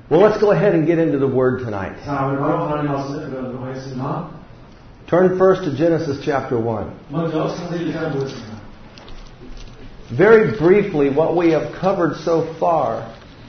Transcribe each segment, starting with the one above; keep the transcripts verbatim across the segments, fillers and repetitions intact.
Well, let's go ahead and get into the Word tonight. 자, 오늘 바로 하나님 말씀을 들어보도록 하겠습니다. Turn first to Genesis chapter one. 먼저 창세기 일 장 보겠습니다. Very briefly, what we have covered so far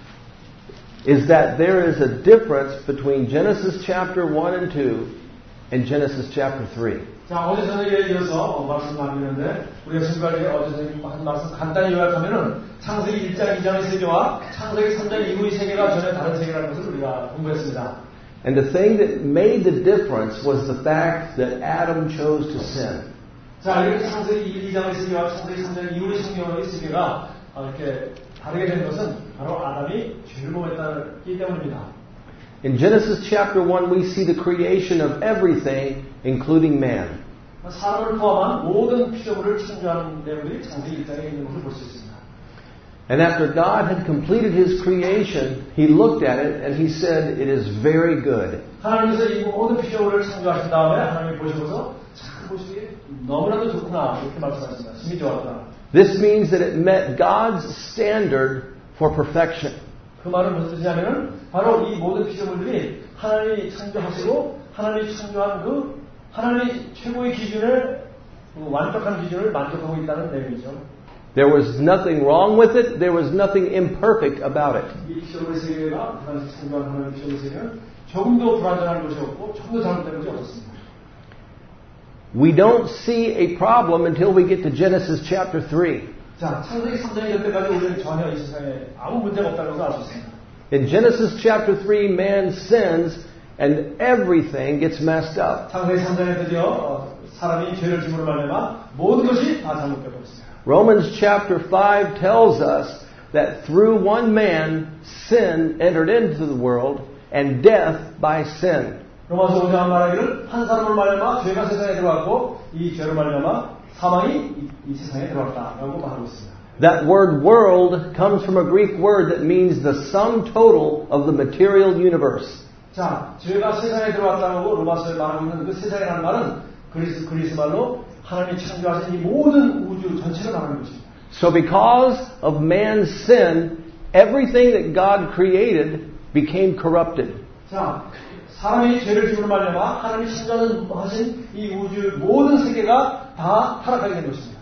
is that there is a difference between Genesis chapter one and two and Genesis chapter three. 자, 어제 저녁에 이어서 말씀 나누는데 우리가 지금까지 어제 저녁에 한 말씀 간단히 요약하면은 창세기 일 장, 이 장의 세계와 창세기 삼 장 이후의 세계가 전혀 다른 세계라는 것을 우리가 공부했습니다. And the thing that made the difference was the fact that Adam chose to sin. 자, 이렇게 창세기 일, 이 장의 세계와 창세기 삼 장 이후의 성경의 세계가 이렇게 다르게 된 것은 바로 아담이 죄를 범했다기 때문입니다. In Genesis chapter one, we see the creation of everything, including man. 사람을 포함한 모든 피조물을 창조하는 내용들이 창세기 일 장에 있는 것을 볼 수 있습니다. And after God had completed His creation, He looked at it and He said, "It is very good." 하나님께서 이 모든 피조물을 창조하신 다음에 하나님이 보시고서 참 보시기에 너무나도 좋구나 이렇게 말씀하셨습니다. 심히 좋았다. This means that it met God's standard for perfection. 그 말은 무슨 뜻이냐면은 바로 이 모든 피조물들이 하나님이 창조하시고 하나님이 창조한 그 하나님의 최고의 기준을 완벽한 기준을 만족하고 있다는 내용이죠. There was nothing wrong with it. There was nothing imperfect about it. 이 피조물의 세계가 하나님이 창조한 하나님의 피조물의 세계는 조금도 불완전한 것이 없고 조금도 잘못된 것이 없었습니다. We don't see a problem until we get to Genesis chapter three. 자, 창세기 삼 장이 될 때까지 우리는 전혀 이 세상에 아무 문제가 없다는 것을 알 수 있습니다. In Genesis chapter three, man sins and everything gets messed up. 창세기 삼 장에 드디어 어, 사람이 죄를 지므로 말미암아 모든 것이 다 잘못되고 있습니다. Romans chapter five tells us that through one man sin entered into the world and death by sin. 로마서 오 장 말하기를 한 사람을 말미암아 죄가 세상에 들어왔고 이 죄로 말미암아 사망이 이, 이 세상에 들어왔다라고 말하고 있습니다. That word world comes from a Greek word that means the sum total of the material universe. 자, 죄가 세상에 들어왔다고 로마서에 말하고 있는 그 세상이라는 말은 그리스 그리스 말로 하나님이 창조하신 이 모든 우주 전체를 말하는 것입니다. So because of man's sin, everything that God created became corrupted. 자, 사람이 죄를 지으로 말미암아 하나님이 창조하신 이 우주 모든 세계가 다 타락하게 된 것입니다.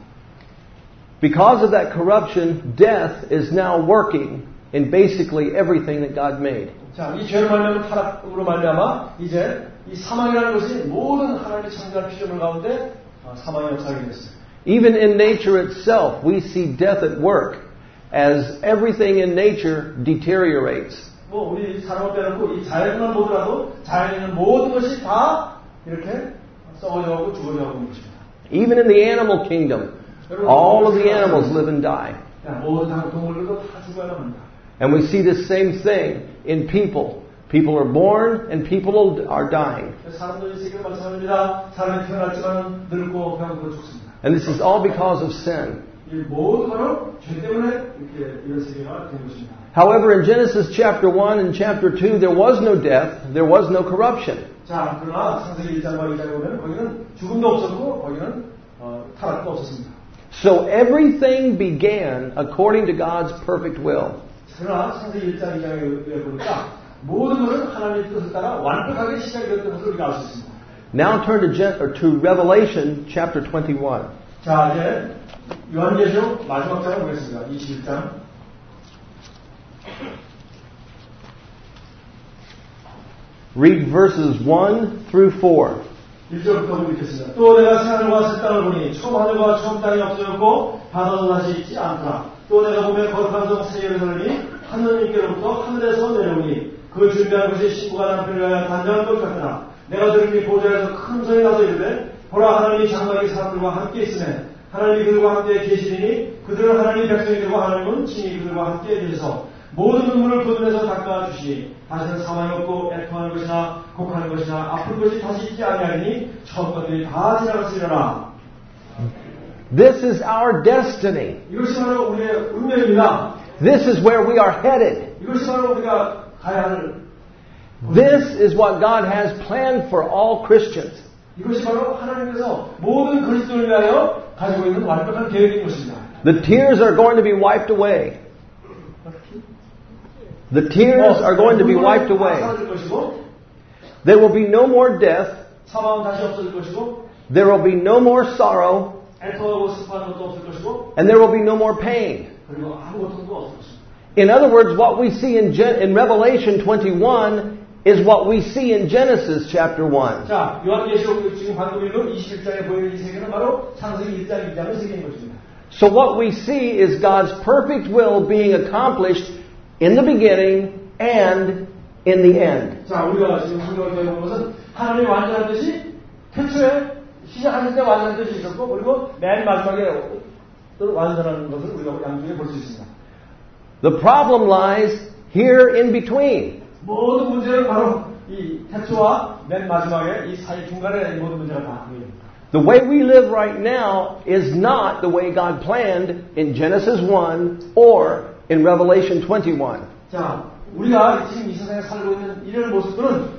Because of that corruption, death is now working in basically everything that God made. 자, 이 죄로 말미암은 타락으로 말미암아 이제 이 사망이라는 것이 모든 하나님이 창조한 피조물 가운데 사망의 역사가 됐어요. Even in nature itself, we see death at work as everything in nature deteriorates. 뭐 우리 사람을 빼놓고 이 자연만 보더라도 자연에 있는 모든 것이 다 이렇게 썩어져가고 죽어져가고 있는 것입니다. Even in the animal kingdom, all of the animals live and die. 모든 동물들도 다 죽어야 합니다. And we see the same thing in people. People are born and people are dying. 사람도 이 세계를 마찬가지입니다. 사람이 태어났지만 늙고 병으로 죽습니다. And this is all because of sin. 이 모든 것은 죄 때문에 이렇게 이런 세계가 된 것입니다. However, in Genesis chapter one and chapter two, there was no death, there was no corruption. 자, 그러나 창세기 일 장과 이 장에 보면 거기는 죽음도 없었고 거기는 어, 타락도 없었습니다. So everything began according to God's perfect will. 그러나 창세기 일 장, 이 장에 보니까 모든 것은 하나님의 뜻을 따라 완벽하게 시작이 됐던 것을 우리가 알 수 있습니다. Now turn to, Gen- or to Revelation chapter twenty-one. 자, 이제 요한계시록 마지막 장을 보겠습니다. 이십일 장. Read verses one through four. 일 절부터 읽겠습니다. 또 내가 새하늘과 새 땅을 보니 처음 하늘과 처음 땅이 없어졌고 바다도 다시 있지 않더라. 또 내가 보면 거룩한 성 새 예루살렘이 하느님께로부터 하늘에서 내려오니 그 준비한 것이 신부가 남편을 위하여 단장한 것 같더라. 내가 들으니 보좌에서 큰 소리 나서 이르되 보라 하나님이 장막이 사람들과 함께 있으매 하나님이 그들과 함께 계시리니 그들은 하나님의 백성이되고 하나님은 친히 그들과 함께 계셔서 모든 눈물을 그 눈에서 닦아 주시니 다시는 사망이 없고 애통하는 것이나 곡하는 것이나 아픈 것이 다시 있지 아니하리니 처음 것들이 다 지나갔으리라. This is our destiny. 이것이 바로 우리의 운명입니다. This is where we are headed. 이것이 바로 우리가 가야 할. This is what God has planned for all Christians. 이것이 바로 하나님께서 모든 그리스도를 위하여 가지고 있는 완벽한 계획인 것입니다. The tears are going to be wiped away. The tears are going to be wiped away. 사라질 것이고, There will be no more death. 사망은 다시 없어질 것이고, There will be no more sorrow. 애통하고 슬퍼하는 것도 없을 것이고, And there will be no more pain. 그리고 아무 고통도 없을 것입니다. In other words, what we see in, Gen- in Revelation twenty-one is what we see in Genesis chapter one. 자, 요한계시록 지금 방금 읽은 이십일 장에 보이는 이 세계는 바로 창세기 일 장, 이 장의 세계인 것입니다. So what we see is God's perfect will being accomplished in the beginning and in the end. 자, 우리가 지금 성경을 배우는 것은 하나님의 완전한 뜻이 태초에 시작하실 때 완전한 뜻이 있었고, 그리고 맨 마지막에 또 완전한 것을 우리가 양쪽에 볼 수 있습니다. The problem lies here in between. 모든 문제는 바로 이 태초와 맨 마지막에 이 사이 중간에 모든 문제가 다 보입니다. The way we live right now is not the way God planned in Genesis one or in Revelation twenty-one. 자, 우리가 지금 이 세상에 살고 있는 이런 모습들은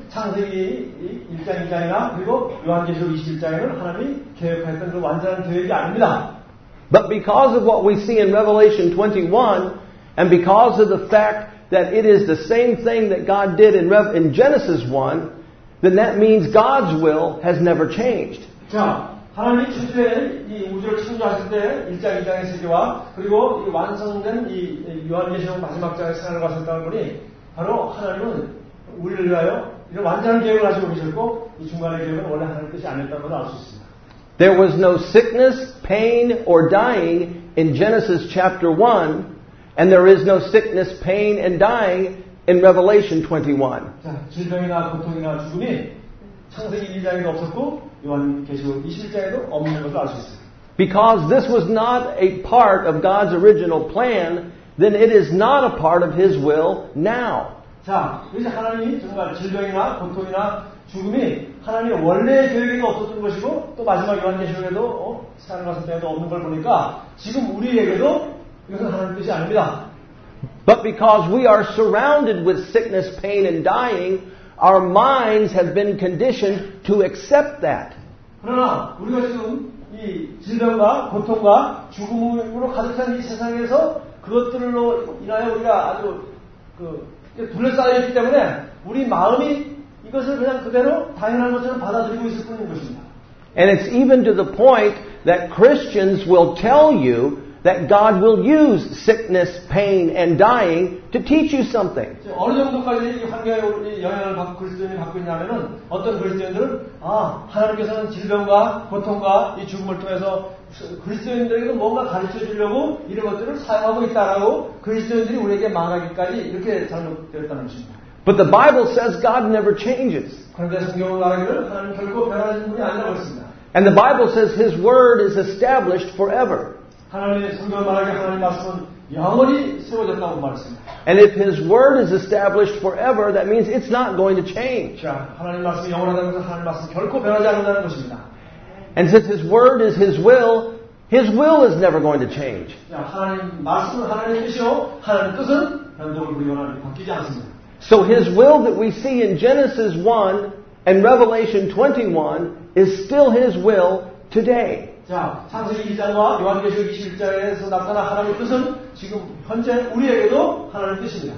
창세기 일 장, 이 장이나 그리고 요한계시록 이십일 장에는 하나님이 계획했던 그 완전한 계획이 아닙니다. But because of what we see in Revelation twenty-one, and because of the fact that it is the same thing that God did in, Re- in Genesis one, then that means God's will has never changed. 자, 하나님이 초대에 이 우주를 창조하실 때 일 장, 이 장의 세계와 그리고 이 완성된 이 요한계시록 마지막 장의 세상을 가셨다는 분이 바로 하나님은 우리를 위하여 이런 완전한 계획을 가지고 계셨고 이 중간의 계획은 원래 하나님 뜻이 아니었다는 걸 알 수 있습니다. There was no sickness, pain, or dying in Genesis chapter one, and there is no sickness, pain, and dying in Revelation twenty-one. 자, 질병이나 고통이나 죽음이 창세기 일 장에도 없었고 요한계시록 이십일 장에도 없는 것을 알 수 있습니다. Because this was not a part of God's original plan, then it is not a part of His will now. 자, 이제 하나님이 정말 질병이나 고통이나 죽음이 하나님의 원래 계획에도 없었던 것이고 또 마지막 요한계시록에도 어, 세상을 갔을 때에도 없는 걸 보니까 지금 우리에게도 이것은 하나님 뜻이 아닙니다. But because we are surrounded with sickness, pain, and dying, our minds have been conditioned to accept that. 그러나 우리가 지금 이 질병과 고통과 죽음으로 가득 찬 이 세상에서 그것들로 인하여 우리가 아주 그 둘러싸여 있기 때문에 우리 마음이 이것을 그냥 그대로 당연한 것처럼 받아들이고 있을 뿐인 것입니다. And it's even to the point that Christians will tell you that God will use sickness, pain, and dying to teach you something. 어느 정도까지 이 환경에 영향을 받고 그리스도인이 받고 있냐면은 어떤 그리스도인들은 아 하나님께서는 질병과 고통과 이 죽음을 통해서 그리스도인들에게도 뭔가 가르쳐 주려고 이런 것들을 사용하고 있다라고 그리스도인들이 우리에게 말하기까지 이렇게 잘못되었다는 것입니다. But the Bible says God never changes. 그런데 성경은 말하기를 하나님 결코 변하는 분이 아니라고 했습니다. And the Bible says His Word is established forever. 하나님의 성경 말하기 하나님 말씀은 영원히 세워졌다고 말했습니다. And if His Word is established forever, that means it's not going to change. 자, 하나님 말씀이 영원하다는 것은 하나님 말씀 결코 변하지 않는다는 것입니다. And since His Word is His will, His will is never going to change. 자, 하나님 말씀은 하나님의 뜻이요, 하나님의 뜻은 변동을 부리거나 바뀌지 않습니다. So His will that we see in Genesis one and Revelation twenty-one is still His will today. 자, 창세기 일 장과 요한계시록 이십일 장에서 나타난 하나님의 뜻은 지금 현재 우리에게도 하나님의 뜻입니다.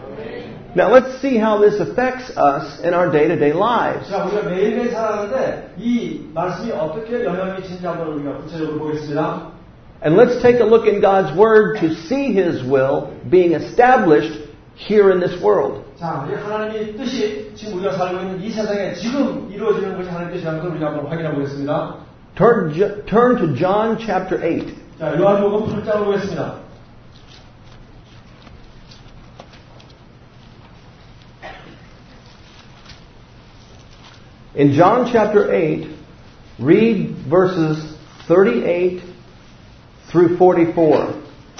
Now let's see how this affects us in our day-to-day lives. 자, 우리가 매일매일 살아가는데 이 말씀이 어떻게 영향을 미치는지 한번 우리가 구체적으로 보겠습니다. And let's take a look in God's Word to see His will being established here in this world. 자, 이 하나님의 뜻이 지금 우리가 살고 있는 이 세상에 지금 이루어지는 것이 하나님의 뜻이라는 걸 우리가 한번 확인해 보겠습니다. Turn, turn to John chapter eight. 자, 요한복음 팔 장을 보겠습니다. In John chapter eight, read verses thirty-eight through forty-four.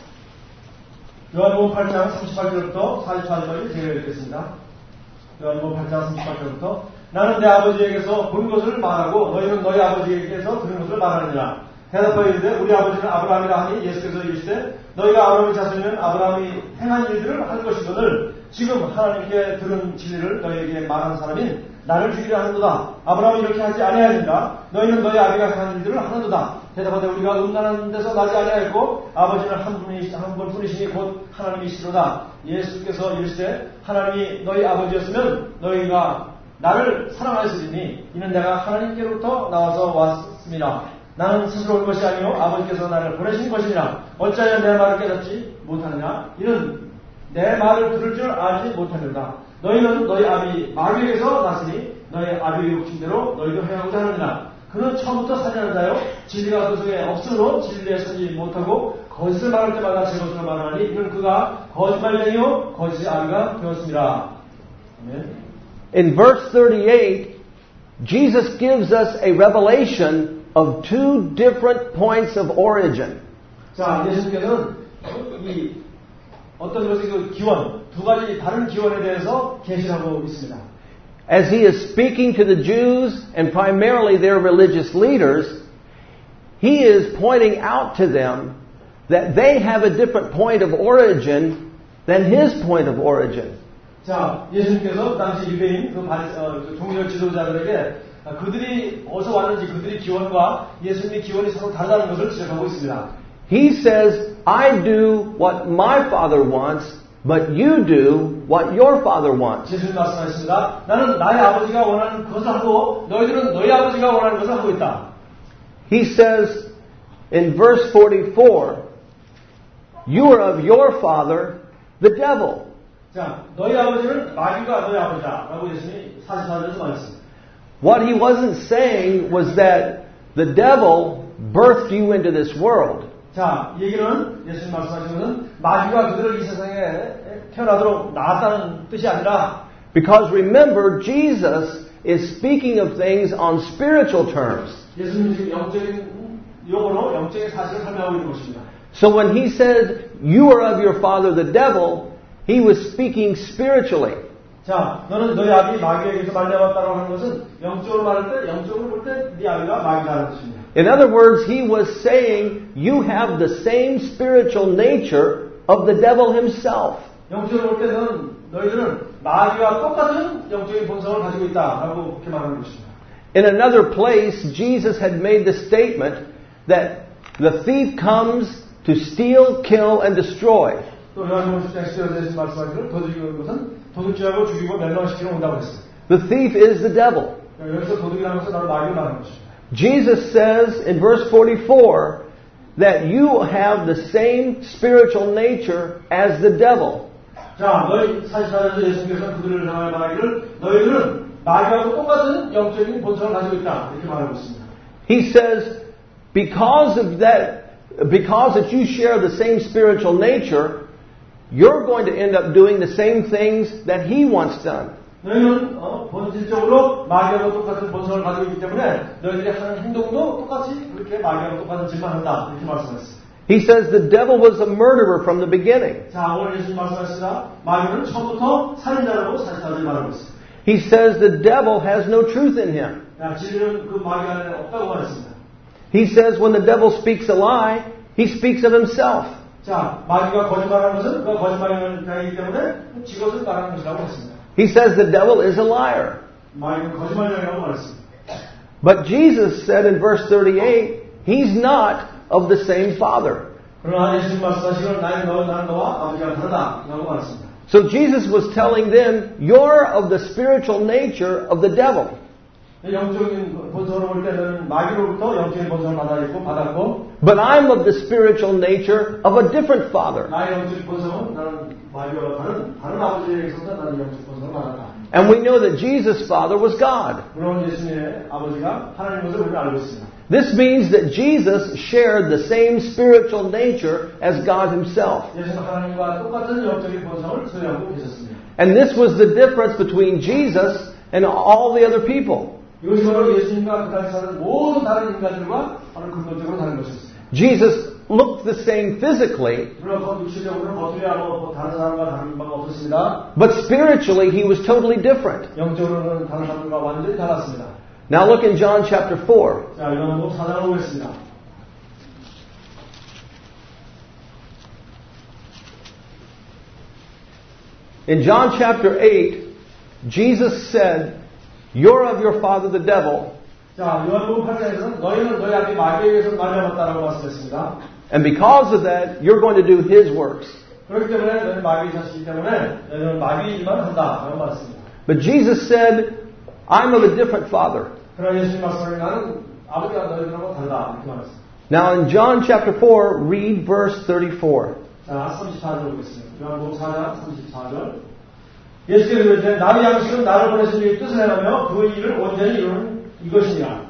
요한복음 팔 장 삼십팔 절부터 사십사 절까지 제가 읽겠습니다. 요한복음 팔 장 삼십팔 절부터 나는 내 아버지에게서 본 것을 말하고 너희는 너희 아버지에게서 들은 것을 말하느니라. 대답하여 이르되 우리 아버지는 아브라함이라 하니 예수께서 이르시되 너희가 아브라함의 자손이면 아브라함이 행한 일들을 할 것이거늘 지금 하나님께 들은 진리를 너희에게 말한 사람인 나를 죽이려 하는도다. 아브라함이 이렇게 하지 아니하였는가? 너희는 너희 아비가 행한 일들을 하는도다. 대답하되 우리가 음란한 데서 나지 아니하였고 아버지는 한 분이 한 분뿐이시니 곧 하나님이시로다. 예수께서 이르시되 하나님이 너희 아버지였으면 너희가 나를 사랑하였으리니 이는 내가 하나님께로부터 나와서 왔습니다. 나는 스스로 온 것이 아니요 아버지께서 나를 보내신 것이니라. 어찌하여 내 말을 깨닫지 못하느냐? 이는 내 말을 들을 줄 알지 못하느니라. 너희는 너희 아비 마귀에게서 났으니 너희 아비의 욕심대로 너희도 행하고자 하느니라. 그는 처음부터 살인하는 자요 진리가 그 속에 없으므로 진리에 서지 못하고 거짓을 말할 때마다 제 것으로 말하니 이는 그가 거짓말쟁이요 거짓의 아비가 되었습니다. 아멘. In verse thirty-eight, Jesus gives us a revelation of two different points of origin. 자, 예수님께서는 이 어떤 것의 그 기원, 두 가지 다른 기원에 대해서 계시하고 있습니다. As he is speaking to the Jews and primarily their religious leaders, he is pointing out to them that they have a different point of origin than his point of origin. 자, 예수님께서 당시 유대인 그, 어, 그 종교 지도자들에게 그들이 어디서 왔는지 그들의 기원과 예수님의 기원이 서로 다르다는 것을 지적하고 있습니다. He says, I do what my Father wants, but you do what your Father wants. 예수님 말씀하셨습니다. 나는 나의 아버지가 원하는 것을 하고 너희들은 너희 아버지가 원하는 것을 하고 있다. He says in verse forty-four, you are of your father, the devil. 자, 너희 아버지는 마귀가 너희 아버지다. 라고 예수님이 사십사 절에서 말했습니다. What he wasn't saying was that the devil birthed you into this world. 자, 이 얘기는 예수님 말씀하신 것은 마귀가 그들을 이 세상에 태어나도록 낳았다는 뜻이 아니라 Because remember, Jesus is speaking of things on spiritual terms. 예수님이 지금 영적인 용어로 영적인 사실을 설명하고 있는 것입니다. So when he said, you are of your father the devil, he was speaking spiritually. 자, 너는 너희 아비 마귀에게서 말려왔다고 하는 것은 영적으로 말할 때, 영적으로 볼 때 네 아비가 마귀라는 것입니다. In other words, he was saying, you have the same spiritual nature of the devil himself. 영적으로 볼 때는 너희들은 마귀와 똑같은 영적인 본성을 가지고 있다라고 그렇게 말하는 것입니다. In another place, Jesus had made the statement that the thief comes to steal, kill, and destroy. 또 요한복음 십 장 십 절에 예수님 말씀하시기를 도둑이라는 것은 도둑질하고 죽이고 멸망시키러 온다고 했어요. The thief is the devil. 여기서 도둑이라는 것은 바로 마귀를 말하는 것입니다. Jesus says in verse forty-four that you have the same spiritual nature as the devil. 자, 너희 사십사 절에서 예수님께서는 그들을 향하여 말하기를 너희들은 마귀하고 똑같은 영적인 본성을 가지고 있다 이렇게 말하고 있습니다. He says because of that, because that you share the same spiritual nature, you're going to end up doing the same things that he once done. 너희는 어, 본질적으로 마귀하고 똑같은 본성을 가지고 있기 때문에 너희들이 하는 행동도 똑같이 그렇게 마귀하고 똑같은 짓만 한다 이렇게 말씀하셨어요. He says the devil was a murderer from the beginning. 자, 오늘 예수님 말씀하셨습니다. 마귀는 처음부터 살인자라고 사십사 절에 말하고 있습니다. He says the devil has no truth in him. 자, 진리는 그 마귀 안에 없다고 말했습니다. He says when the devil speaks a lie, he speaks of himself. 자, 마귀가 거짓말하는 것은 그 거짓말이기 때문에 지 것을 말하는 것이라고 했습니다. He says the devil is a liar. 마귀는 거짓말이라고 말했습니다. But Jesus said in verse thirty-eight, he's not of the same Father. 그러나 예수님 말씀하시기를 나는 너, 나는 너와 아버지가 다르다라고 말했습니다. So Jesus was telling them, you're of the spiritual nature of the devil. 영적인 본성으로 볼 때는 마귀로부터 영적인 본성을 받아있고 받았고 But I'm of the spiritual nature of a different Father. 나의 영적인 본성은 나는 마귀와 다른 다른 아버지에게서 나는 영적 본성을 받았다. And we know that Jesus' Father was God. 물론 예수님의 아버지가 하나님인 것을 우리가 알고 있습니다. This means that Jesus shared the same spiritual nature as God himself. 예수는 하나님과 똑같은 영적인 본성을 소유하고 계셨습니다. And this was the difference between Jesus and all the other people. 이것이 바로 예수님과 그 당시 사는 모든 다른 인간들과 바로 근본적으로 다른 것이었습니다. Jesus looked the same physically, 물론 그 육체적으로는 겉으로야 뭐 다른 사람과 다른 바가 없었습니다. but spiritually he was totally different. 영적으로는 다른 사람들과 완전히 달랐습니다. Now look in John chapter four. 자, 요한복음 사 장을 보겠습니다. In John chapter eight, Jesus said, you're of your father the devil, 자, 요한복음 팔 장에서는 너희는 너희 아비 마귀에 의해서 말려먹었다라고 말씀했습니다. And because of that, you're going to do his works. 그렇기 때문에 너희는 마귀의 자식이기 때문에 너희는 마귀 일만 한다라고 말했습니다. But Jesus said, I'm of a different father. 그러나 예수님 말씀하신 나는 아버지가 너희들하고 다르다 이렇게 말했습니다. Now in John chapter four, read verse thirty-four. 자, 삼십사 절 보겠습니다. 요한복음 사 장 삼십사 절. 예수께서 이르시되 나의 양식은 나를 보내신 이의 뜻을 행하며 그 일을 온전히 이루는 이것이니라.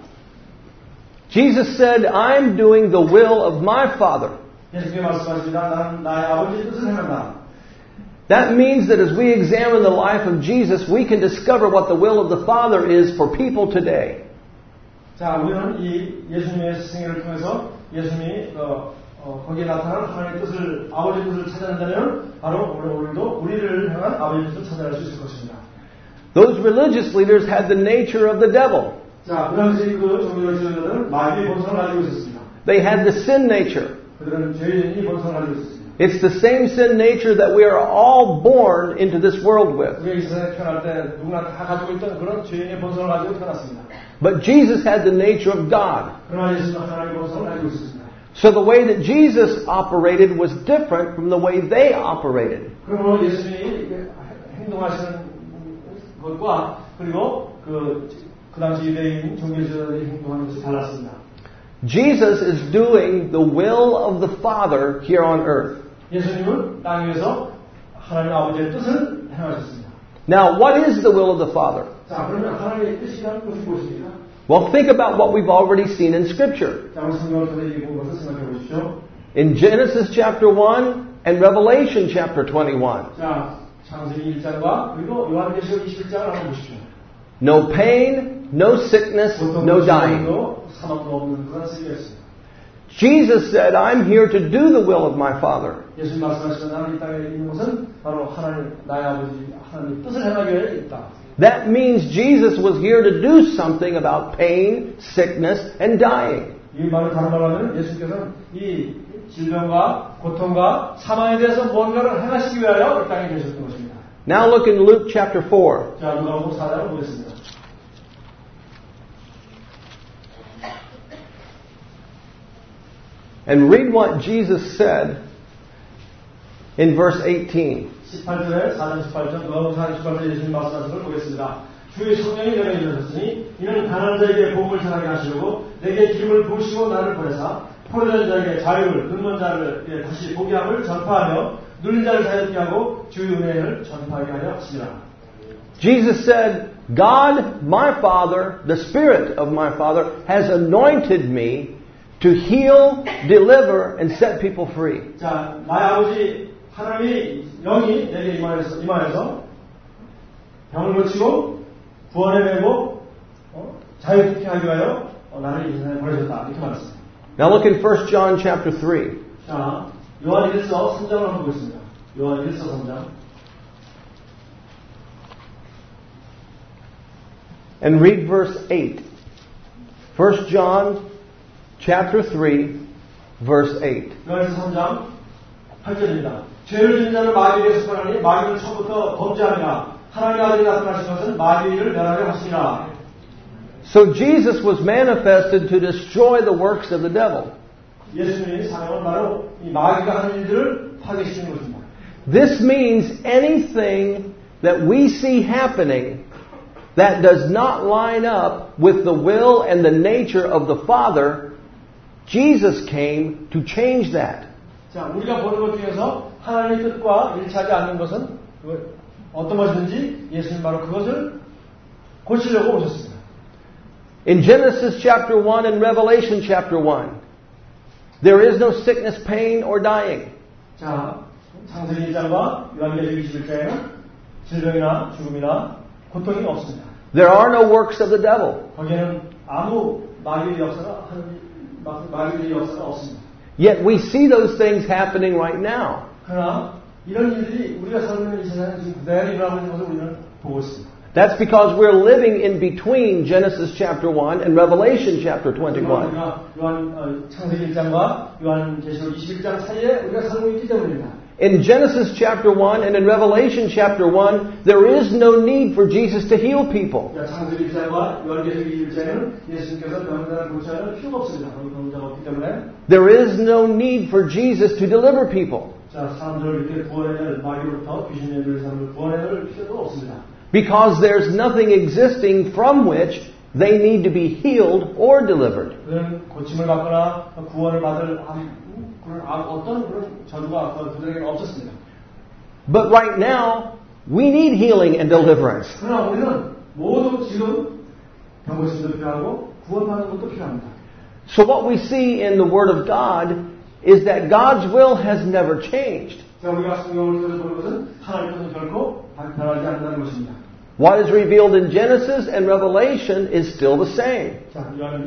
Jesus said, I'm doing the will of my Father. 예수님이 말씀하십니다. 나는 나의 아버지의 뜻을 행한다. That means that as we examine the life of Jesus, we can discover what the will of the Father is for people today. 자, 우리는 이 예수님의 생애를 통해서 예수님이 어, 어, 거기에 나타난 하나님의 뜻을, 아버지의 뜻을 찾아낸다면 바로 오늘 오늘도 우리를 향한 아버지의 뜻을 찾아낼 수 있을 것입니다. Those religious leaders had the nature of the devil. 자, 그 당시 그 종교 지도자들은 마귀의 본성을 가지고 있었습니다. They had the sin nature. 그들은 죄인의 본성을 가지고 있었습니다. It's the same sin nature that we are all born into this world with. 우리가 이 세상에 태어날 때 누구나 다 가지고 있던 그런 죄인의 본성을 가지고 태어났습니다. But Jesus had the nature of God. 그러나 예수님은 하나님의 본성을 가지고 있었습니다. So the way that Jesus operated was different from the way they operated. 그러므로 예수님이 행동하시는 것과 그리고 그, 그 당시 유대인 종교 지도자들이 행동하는 것이 달랐습니다. Jesus is doing the will of the Father here on earth. 예수님은 땅 위에서 하나님 아버지의 뜻을 행하셨습니다. Now, what is the will of the Father? 자, 그러면 하나님의 뜻이라는 것이 무엇입니까? Well, think about what we've already seen in Scripture. 자, 우리 성경을 통해 이 것을 생각해 보십시오. In Genesis chapter one and Revelation chapter twenty-one. 자, 창세기 일 장과 그리고 요한계시록 이십일 장을 한번 보십시오. No pain, no sickness, no dying. 사망도 없는 그런 세계였습니다. Jesus said, I'm here to do the will of my Father. 예수님 말씀하시는 나는 이 땅에 있는 것은 바로 하나님, 나의 아버지 하나님의 뜻을 행하기 위해 있다. That means Jesus was here to do something about pain, sickness, and dying. 이 말을 다른 말로 하면 예수님께서는 이 질병과 고통과 사망에 대해서 뭔가를 행하시기 위하여 이 땅에 계셨던 것입니다. Now look in Luke chapter four. 자, 누가복음 사 장을 보겠습니다. And read what Jesus said in verse eighteen. 십팔 절에 사 장 십팔 절 누가복음 사 장 십팔 절에 예수님 말씀하신 걸 보겠습니다. 주의 성령이 내게 이르셨으니 이는 가난한 자에게 복음을 전하게 하시려고 내게 기름을 부으시고 나를 보내사 포로된 자에게 자유를, 늙는 자를 다시 보게 함을 전파하며 눌린 자를 자유케 하고 주의 은혜를 전파하게 하려 하시니라. Jesus said, God, my Father, the Spirit of my Father, has anointed me to heal, deliver, and set people free. 자, 나의 아버지 하나님이 영이 내게 임하여서, 임하여서 병을 고치고 구원해 내고 어? 자유케 하기 위하여 어, 나를 이 세상에 보내셨다 이렇게 말했습니다. Now look in First John chapter three. 자, 요한 일서 삼 장을 한번 보겠습니다. 요한 일서 삼 장. And read verse eight. First John chapter three, verse eight. 요한일서 삼 장 팔 절입니다. 죄를 지은 자는 마귀에게 속하나니 마귀는 처음부터 범죄하니라. 하나님의 아들이 나타나신 것은 마귀를 멸하게 하시니라. So Jesus was manifested to destroy the works of the devil. 예수님이 사명은 바로 이 마귀가 하는 일들을 파괴시키는 것입니다. This means anything that we see happening that does not line up with the will and the nature of the Father, Jesus came to change that. 자, 우리가 보는 것 중에서 하나님의 뜻과 일치하지 않는 것은 어떤 것이든지 예수님 바로 그것을 고치려고 오셨습니다. In Genesis chapter one and Revelation chapter one, there is no sickness, pain, or dying. 자, 창세기 일 장과 요한계시록 이십일 장에는 질병이나 죽음이나 고통이 없습니다. There are no works of the devil. 거기에는 아무 마귀의 역사가 마귀의 역사가 없습니다. Yet we see those things happening right now. 그러나 이런 일들이 우리가 살고 있는 이 세상에 지금 그대로 일어나고 있는 것을 우리는 보고 있습니다. That's because we're living in between Genesis chapter one and Revelation chapter twenty-one. 우리가 요한 어, 창세기 일 장과 요한계시록 이십일 장 사이에 우리가 살고 있기 때문입니다. In Genesis chapter one and in Revelation chapter one, there is no need for Jesus to heal people. 창세기 일 장과 열계시기 일 장에는 예수님께서 병자를 고쳐야 할 필요가 없습니다. 병자가 없기 때문에 There is no need for Jesus to deliver people. 자, 사람들을 이렇게 구원해낼 마귀로부터 귀신에 들린 사람을 구원해낼 필요도 없습니다. Because there's nothing existing from which they need to be healed or delivered. 그런 고침을 받거나 구원을 받을 그런 어떤 그런 저주가 그들에게는 없었습니다. But right now, we need healing and deliverance. 그러나 우리는 모두 지금 병고침도 필요하고 구원받는 것도 필요합니다. So what we see in the Word of God is that God's will has never changed. 자, 우리가 성경을 통해서 보는 것은 하나님의 뜻은 결코 변하지 않는다는 것입니다. What is revealed in Genesis and Revelation is still the same. 자,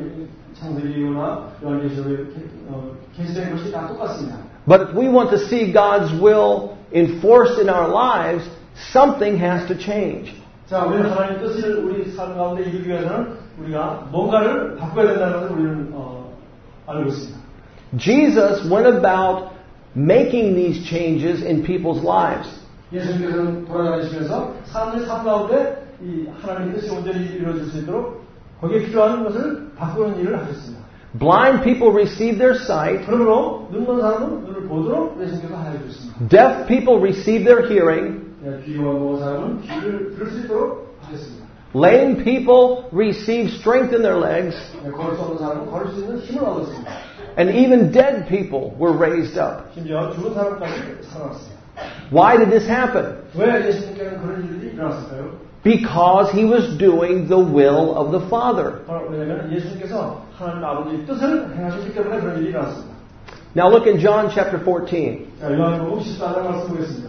창세기나 요한계시록에 계시된 것이 다 똑같습니다. But if we want to see God's will enforced in our lives, something has to change. 자, 우리는 하나님의 뜻을 우리 삶 가운데 이루기 위해서는 우리가 뭔가를 바꿔야 된다는 것을 우리는 어, 알고 있습니다. Jesus went about making these changes in people's lives. 예수님께서는 돌아다니시면서 사람들의 삶 가운데 이 하나님의 뜻이 온전히 이루어질 수 있도록 거기에 필요한 것을 바꾸는 일을 하셨습니다. Blind people receive their sight. 그러므로 눈먼 사람은 눈을 보도록 예수님께서 하여 주셨습니다. Deaf people receive their hearing. 귀가 먹은 사람은 귀를 들을 수 있도록 하셨습니다. Lame people receive strength in their legs. 걸을 수 없는 사람은 걸을 수 있는 힘을 얻었습니다. And even dead people were raised up. 심지어 죽은 사람까지 살아났습니다. Why did this happen? 왜 예수님께는 그런 일들이 일어났을까요? Because he was doing the will of the Father. 왜냐하면 예수님께서 하나님 아버지의 뜻을 행하셨기 때문에 그런 일이 일어났습니다. Now look in John chapter fourteen. 자, 요한복음 십사 장 말씀 보겠습니다.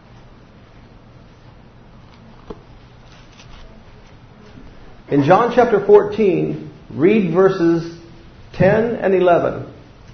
In John chapter fourteen, read verses ten and eleven.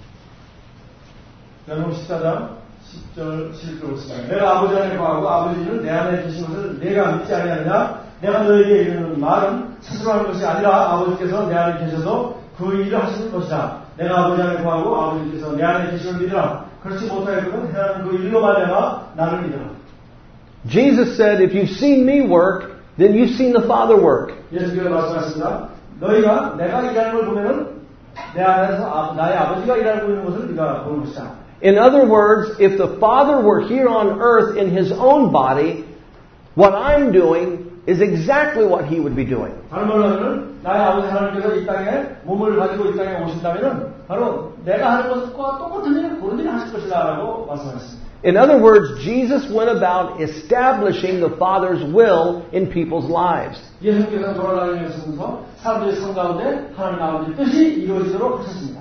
요한복음 십사 장 십 절 칠 절 보겠습니다. 내가 아버지 안에 거하고 아버지는 내 안에 계신 것을 내가 믿지 아니하느냐? 내가 너에게 이르는 말은 스스로 하는 것이 아니라 아버지께서 내 안에 계셔서 그 일을 하시는 것이다. 내가 아버지 안에 거하고 아버지께서 내 안에 계심을 믿으라. 그렇지 못하여도 행하는 그 일로 말미암아 나를 믿으라. Jesus said, if you've seen me work, then you've seen the Father work. 예수께서 말씀하셨습니다. 너희가 내가 일하는 걸 보면은 내 안에서 나의 아버지가 일하고 있는 것을 네가 보는 것이다. In other words, if the Father were here on earth in His own body, what I'm doing is exactly what He would be doing. 다른 말로 하면 나의 아버지 하나님께서 이 땅에 몸을 가지고 이 땅에 오신다면은 바로 내가 하는 것과 똑같은 일을 그런 일을 하실 것이다라고 말씀하셨습니다. In other words, Jesus went about establishing the Father's will in people's lives. 예수님께서 돌아다니면서 사람들의 삶 가운데 하나님 아버지의 뜻이 이루어지도록 하셨습니다.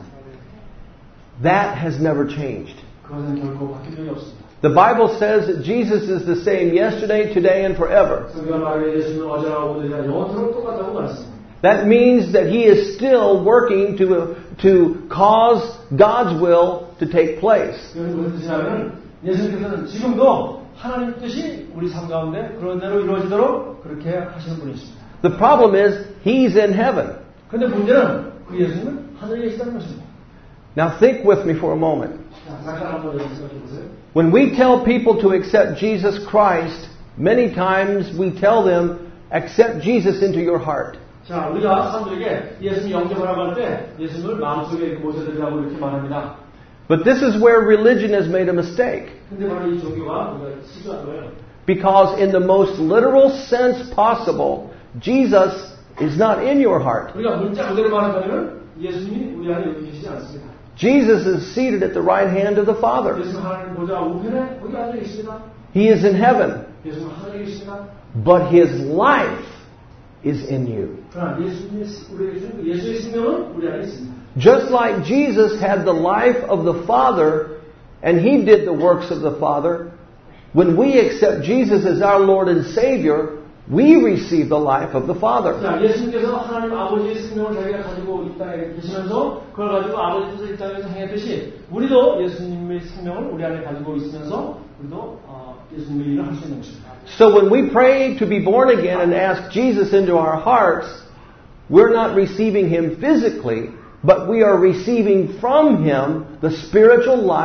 That has never changed. 그것은 결코 바뀐 적이 없습니다. The Bible says that Jesus is the same yesterday, today, and forever. 성경은 말하기에 예수님은 어제나 오늘이나 영원토록 똑같다고 말했습니다. That means that He is still working to, to cause God's will to take place. 그것은 무슨 뜻이냐면 예수님께서는 지금도 하나님 뜻이 우리 삶 가운데 그런 대로 이루어지도록 그렇게 하시는 분이십니다. The problem is He's in heaven. 그런데 문제는 그 예수님은 하늘에 계시다는 것입니다. Now think with me for a moment. 잠깐 한번 생각해 보세요. When we tell people to accept Jesus Christ, many times we tell them, accept Jesus into your heart. 자, 우리가 사람들에게 예수님 영접하라고 할 때 예수님을 마음속에 모셔드리라고 이렇게 말합니다. But this is where religion has made a mistake. 근데 바로 이 종교가 우리가 실수한 거예요. Because in the most literal sense possible, Jesus is not in your heart. 우리가 문자 그대로 말한다면 예수님이 우리 안에 여기 계시지 않습니다. Jesus is seated at the right hand of the Father. 예수님 하나님 보좌 우편에 거기 앉아 계십니다. He is in heaven. 예수님 하늘에 계십니다. But His life is in you. 그러나 예수님이 우리에게 준 예수의 생명은 우리 안에 있습니다. Just like Jesus had the life of the Father and He did the works of the Father, when we accept Jesus as our Lord and Savior, we receive the life of the Father. 자, 예수님께서 하나님 아버지의 생명을 자기가 가지고 이 땅에 계시면서 그걸 가지고 아버지 뜻을 이 땅에서 행했듯이 우리도 예수님의 생명을 우리 안에 가지고 있으면서 우리도 어, 예수님의 일을 할 수 있는 것입니다. So when we pray to be born again and ask Jesus into our hearts, we're not receiving Him physically, but we are receiving from Him the spiritual life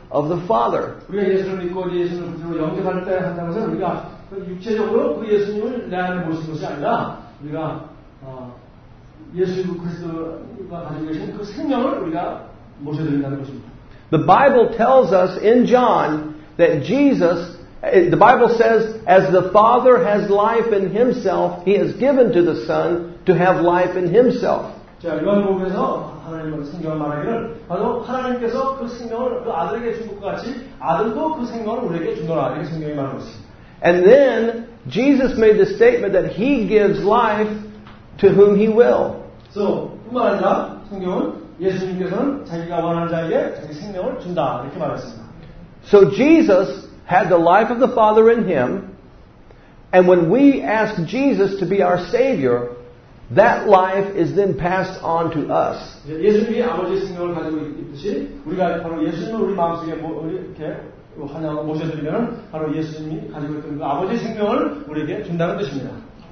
of the Father. 우리가 예수를 믿고 예수를 구주로 영접할 때 한다는 것은 우리가 그 육체적으로 그 예수님을 내 안에 모신 것이 아니라 우리가 어, 예수 그리스도가 가지고 계신 그 생명을 우리가 모셔드린다는 것입니다. The Bible tells us in John that Jesus, the Bible says, as the Father has life in Himself, He has given to the Son to have life in Himself. 자, 요한복음에서 하나님은 성경을 말하기를 바로 하나님께서 그 생명을 그 아들에게 준 것과 같이 아들도 그 생명을 우리에게 주노라 이렇게 성경이 말하고 있습니다. And then Jesus made the statement that He gives life to whom He will. 그래서 뿐만 아니라 성경은 예수님께서는 자기가 원하는 자에게 자기 생명을 준다 이렇게 말했습니다. So Jesus had the life of the Father in Him, and when we ask Jesus to be our Savior, that life is then passed on to us. 예수님이 아버지의 생명을 가지고 있듯이 우리가 바로 예수님을 우리 마음속에 이렇게 하나 모셔드리면 바로 예수님이 가지고 있던 그 아버지의 생명을 우리에게 준다는 뜻입니다.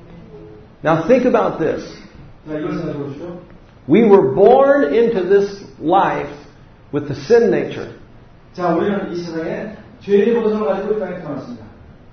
Now think about this. 자, 이걸 생각해 보십시오. We were born into this life with the sin nature. 자, 우리는 이 세상에 죄의 본성을 가지고 이 땅에 태어났습니다.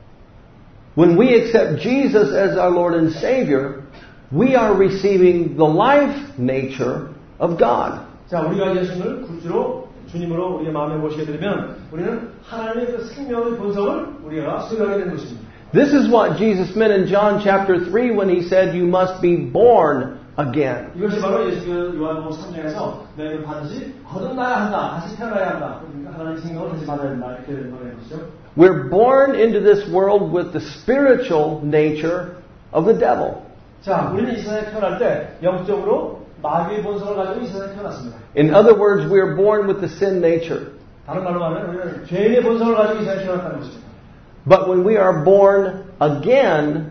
When we accept Jesus as our Lord and Savior, we are receiving the life nature of God. 자, 우리가 예수님을 구주로 주님으로 우리의 마음에 모시게 되면 우리는 하나님의 그 생명의 본성을 우리가 수행하게 되는 것입니다. This is what Jesus meant in John chapter three when He said, "You must be born again." 이것이 바로 예수께서 요한복음 삼 장에서 너희는 반드시 거듭나야 한다, 다시 태어나야 한다. 그러니까 하나님의 생명을 다시 받아야 한다 이렇게 말하는 것이죠. We're born into this world with the spiritual nature of the devil. 자, 우리는 이 세상에 태어날 때 영적으로 마귀의 본성을 가지고 이 세상에 태어났습니다. In other words, we are born with the sin nature. 다른 말로 말하면 우리는 죄의 본성을 가지고 이 세상에 태어났다는 것입니다. But when we are born again,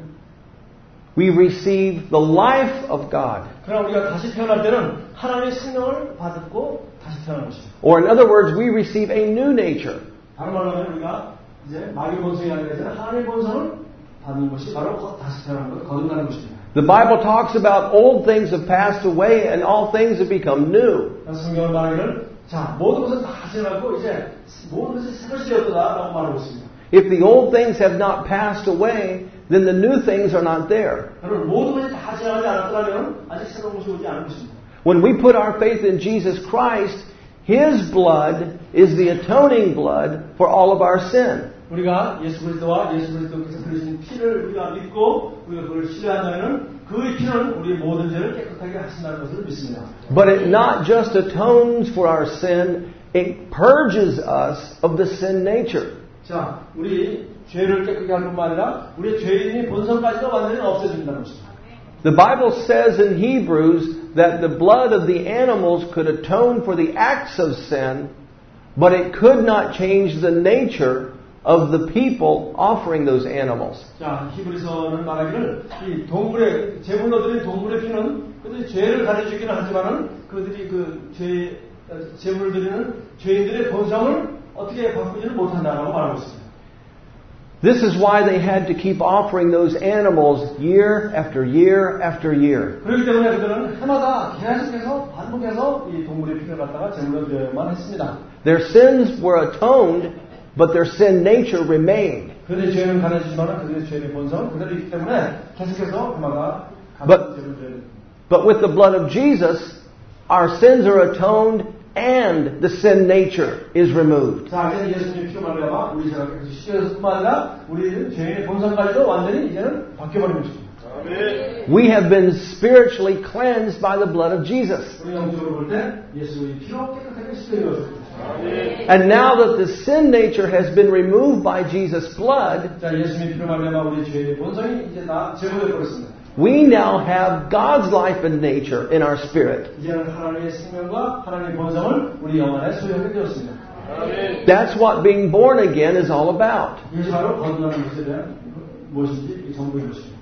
we receive the life of God. 그러나 우리가 다시 태어날 때는 하나님의 생명을 받고 다시 태어나는 것입니다. Or in other words, we receive a new nature. 다른 말로 하면 우리가 이제 마귀의 본성이 아니라 이제 하나님의 본성을 받는 것이 바로 다시 태어나는 것, 거듭나는 것입니다. The Bible talks about old things have passed away and all things have become new. 성경을 말하기를 자, 모든 것은 다 지나고 이제 모든 것이 새것이 되었다라고 말하고 있습니다. If the old things have not passed away, then the new things are not there. 여러분, 모든 것이 다 지나가지 않았더라면 아직 새로운 것이 오지 않은 것입니다. When we put our faith in Jesus Christ, His blood is the atoning blood for all of our sin. 우리가 예수 그리스도와 예수 그리스도께서 흘리신 피를 우리가 믿고 우리가 그걸 신뢰한다면 그 피는 우리의 모든 죄를 깨끗하게 하신다는 것을 믿습니다. But it not just atones for our sin, it purges us of the sin nature. 자, 우리 죄를 깨끗하게 할 뿐만 아니라 우리의 죄인의 본성까지도 완전히 없애준다는 것입니다. The Bible says in Hebrews that the blood of the animals could atone for the acts of sin, but it could not change the nature of the people offering those animals. 자, 히브리서는 말하기를 이 동물의 제물로 드린 동물의 피는 그들이 죄를 가려주기는 하지만은 그들이 그 죄 제물을 드리는 죄인들의 본성을 어떻게 바꾸지는 못한다라고 말하고 있습니다. This is why they had to keep offering those animals year after year after year. 그렇기 때문에 그들은 해마다 계속해서 반복해서 이 동물의 피를 갖다가 제물로 드려야만 했습니다. Their sins were atoned, but their sin nature remained. 그들의 죄는 가려지지만 그들의 죄의 본성 그대로 있기 때문에 계속해서 해마다 But, 제물을 드려야 됩니다. but with the blood of Jesus, our sins are atoned and the sin nature is removed. 자, 이제 예수님 피로 말미암아 우리 죄가 씻겨졌뿐만 아니라 우리는 죄인의 본성까지도 완전히 이제는 바뀌어버린 것입니다. We have been spiritually cleansed by the blood of Jesus. 우리 영적으로 볼 때 예수의 피로 깨끗하게 씻겨졌습니다. And now that the sin nature has been removed by Jesus' blood, 자, 예수님 피로 말미암아 우리 죄의 본성이 이제 다 제거되어 버렸습니다. we now have God's life and nature in our spirit. 이제는 하나님의 생명과 하나님의 본성을 우리 영 안에 소유하게 되었습니다. That's what being born again is all about. 이것이 바로 거듭나는 것에 대한 무엇인지 전부인 것입니다.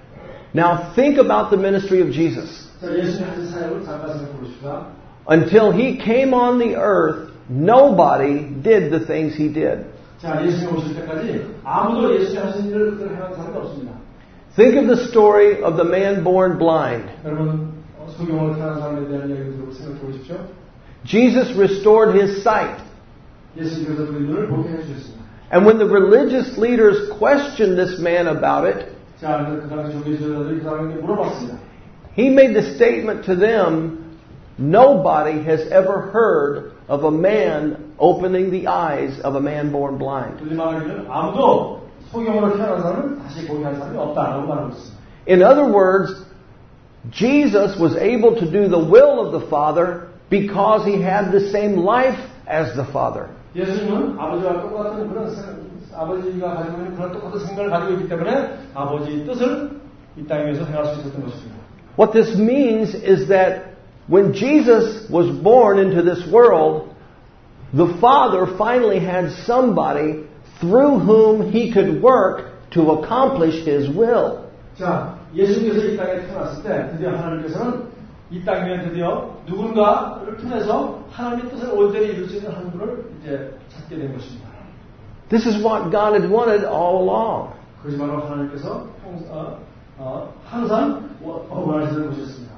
Now think about the ministry of Jesus. 자, 예수님 하신 사역을 잠깐 생각해 보십시다. Until He came on the earth, nobody did the things He did. 자, 예수님 오실 때까지 아무도 예수님 하신 일을 그들 행한 사람이 없습니다. Think of the story of the man born blind. 여러분, 소경으로 태어난 사람에 대한 이야기를 들고 생각해 보십시오. Jesus restored his sight. 예수님께서 그 눈을 보게 해주셨습니다. And when the religious leaders questioned this man about it, 자, 그 당시 종교 지도자들이 그 사람에게 물어봤습니다. he made the statement to them, nobody has ever heard of a man opening the eyes of a man born blind. 그렇게 말하기는 아무도 소경으로 태어난 사람은 다시 보게 한 사람이 없다라고 말하고 있습니다. In other words, Jesus was able to do the will of the Father because he had the same life as the Father. 예수님은 아버지와 똑같은 그런 아버지가 가지고 있는 그런 똑같은 생각을 가지고 있기 때문에 아버지의 뜻을 이 땅에 위해서 행할 수 있었던 것입니다. What this means is that when Jesus was born into this world, the Father finally had somebody through whom he could work to accomplish his will. 자, 예수님께서 이 땅에 태어났을 때 드디어 하나님께서는 이 땅에 드디어 누군가를 통해서 하나님의 뜻을 온전히 이룰 수 있는 한 분을 이제 찾게 된 것입니다. This is what God had wanted all along. 그것이 바로 하나님께서 어, 어, 항상 원하시는 것이었습니다.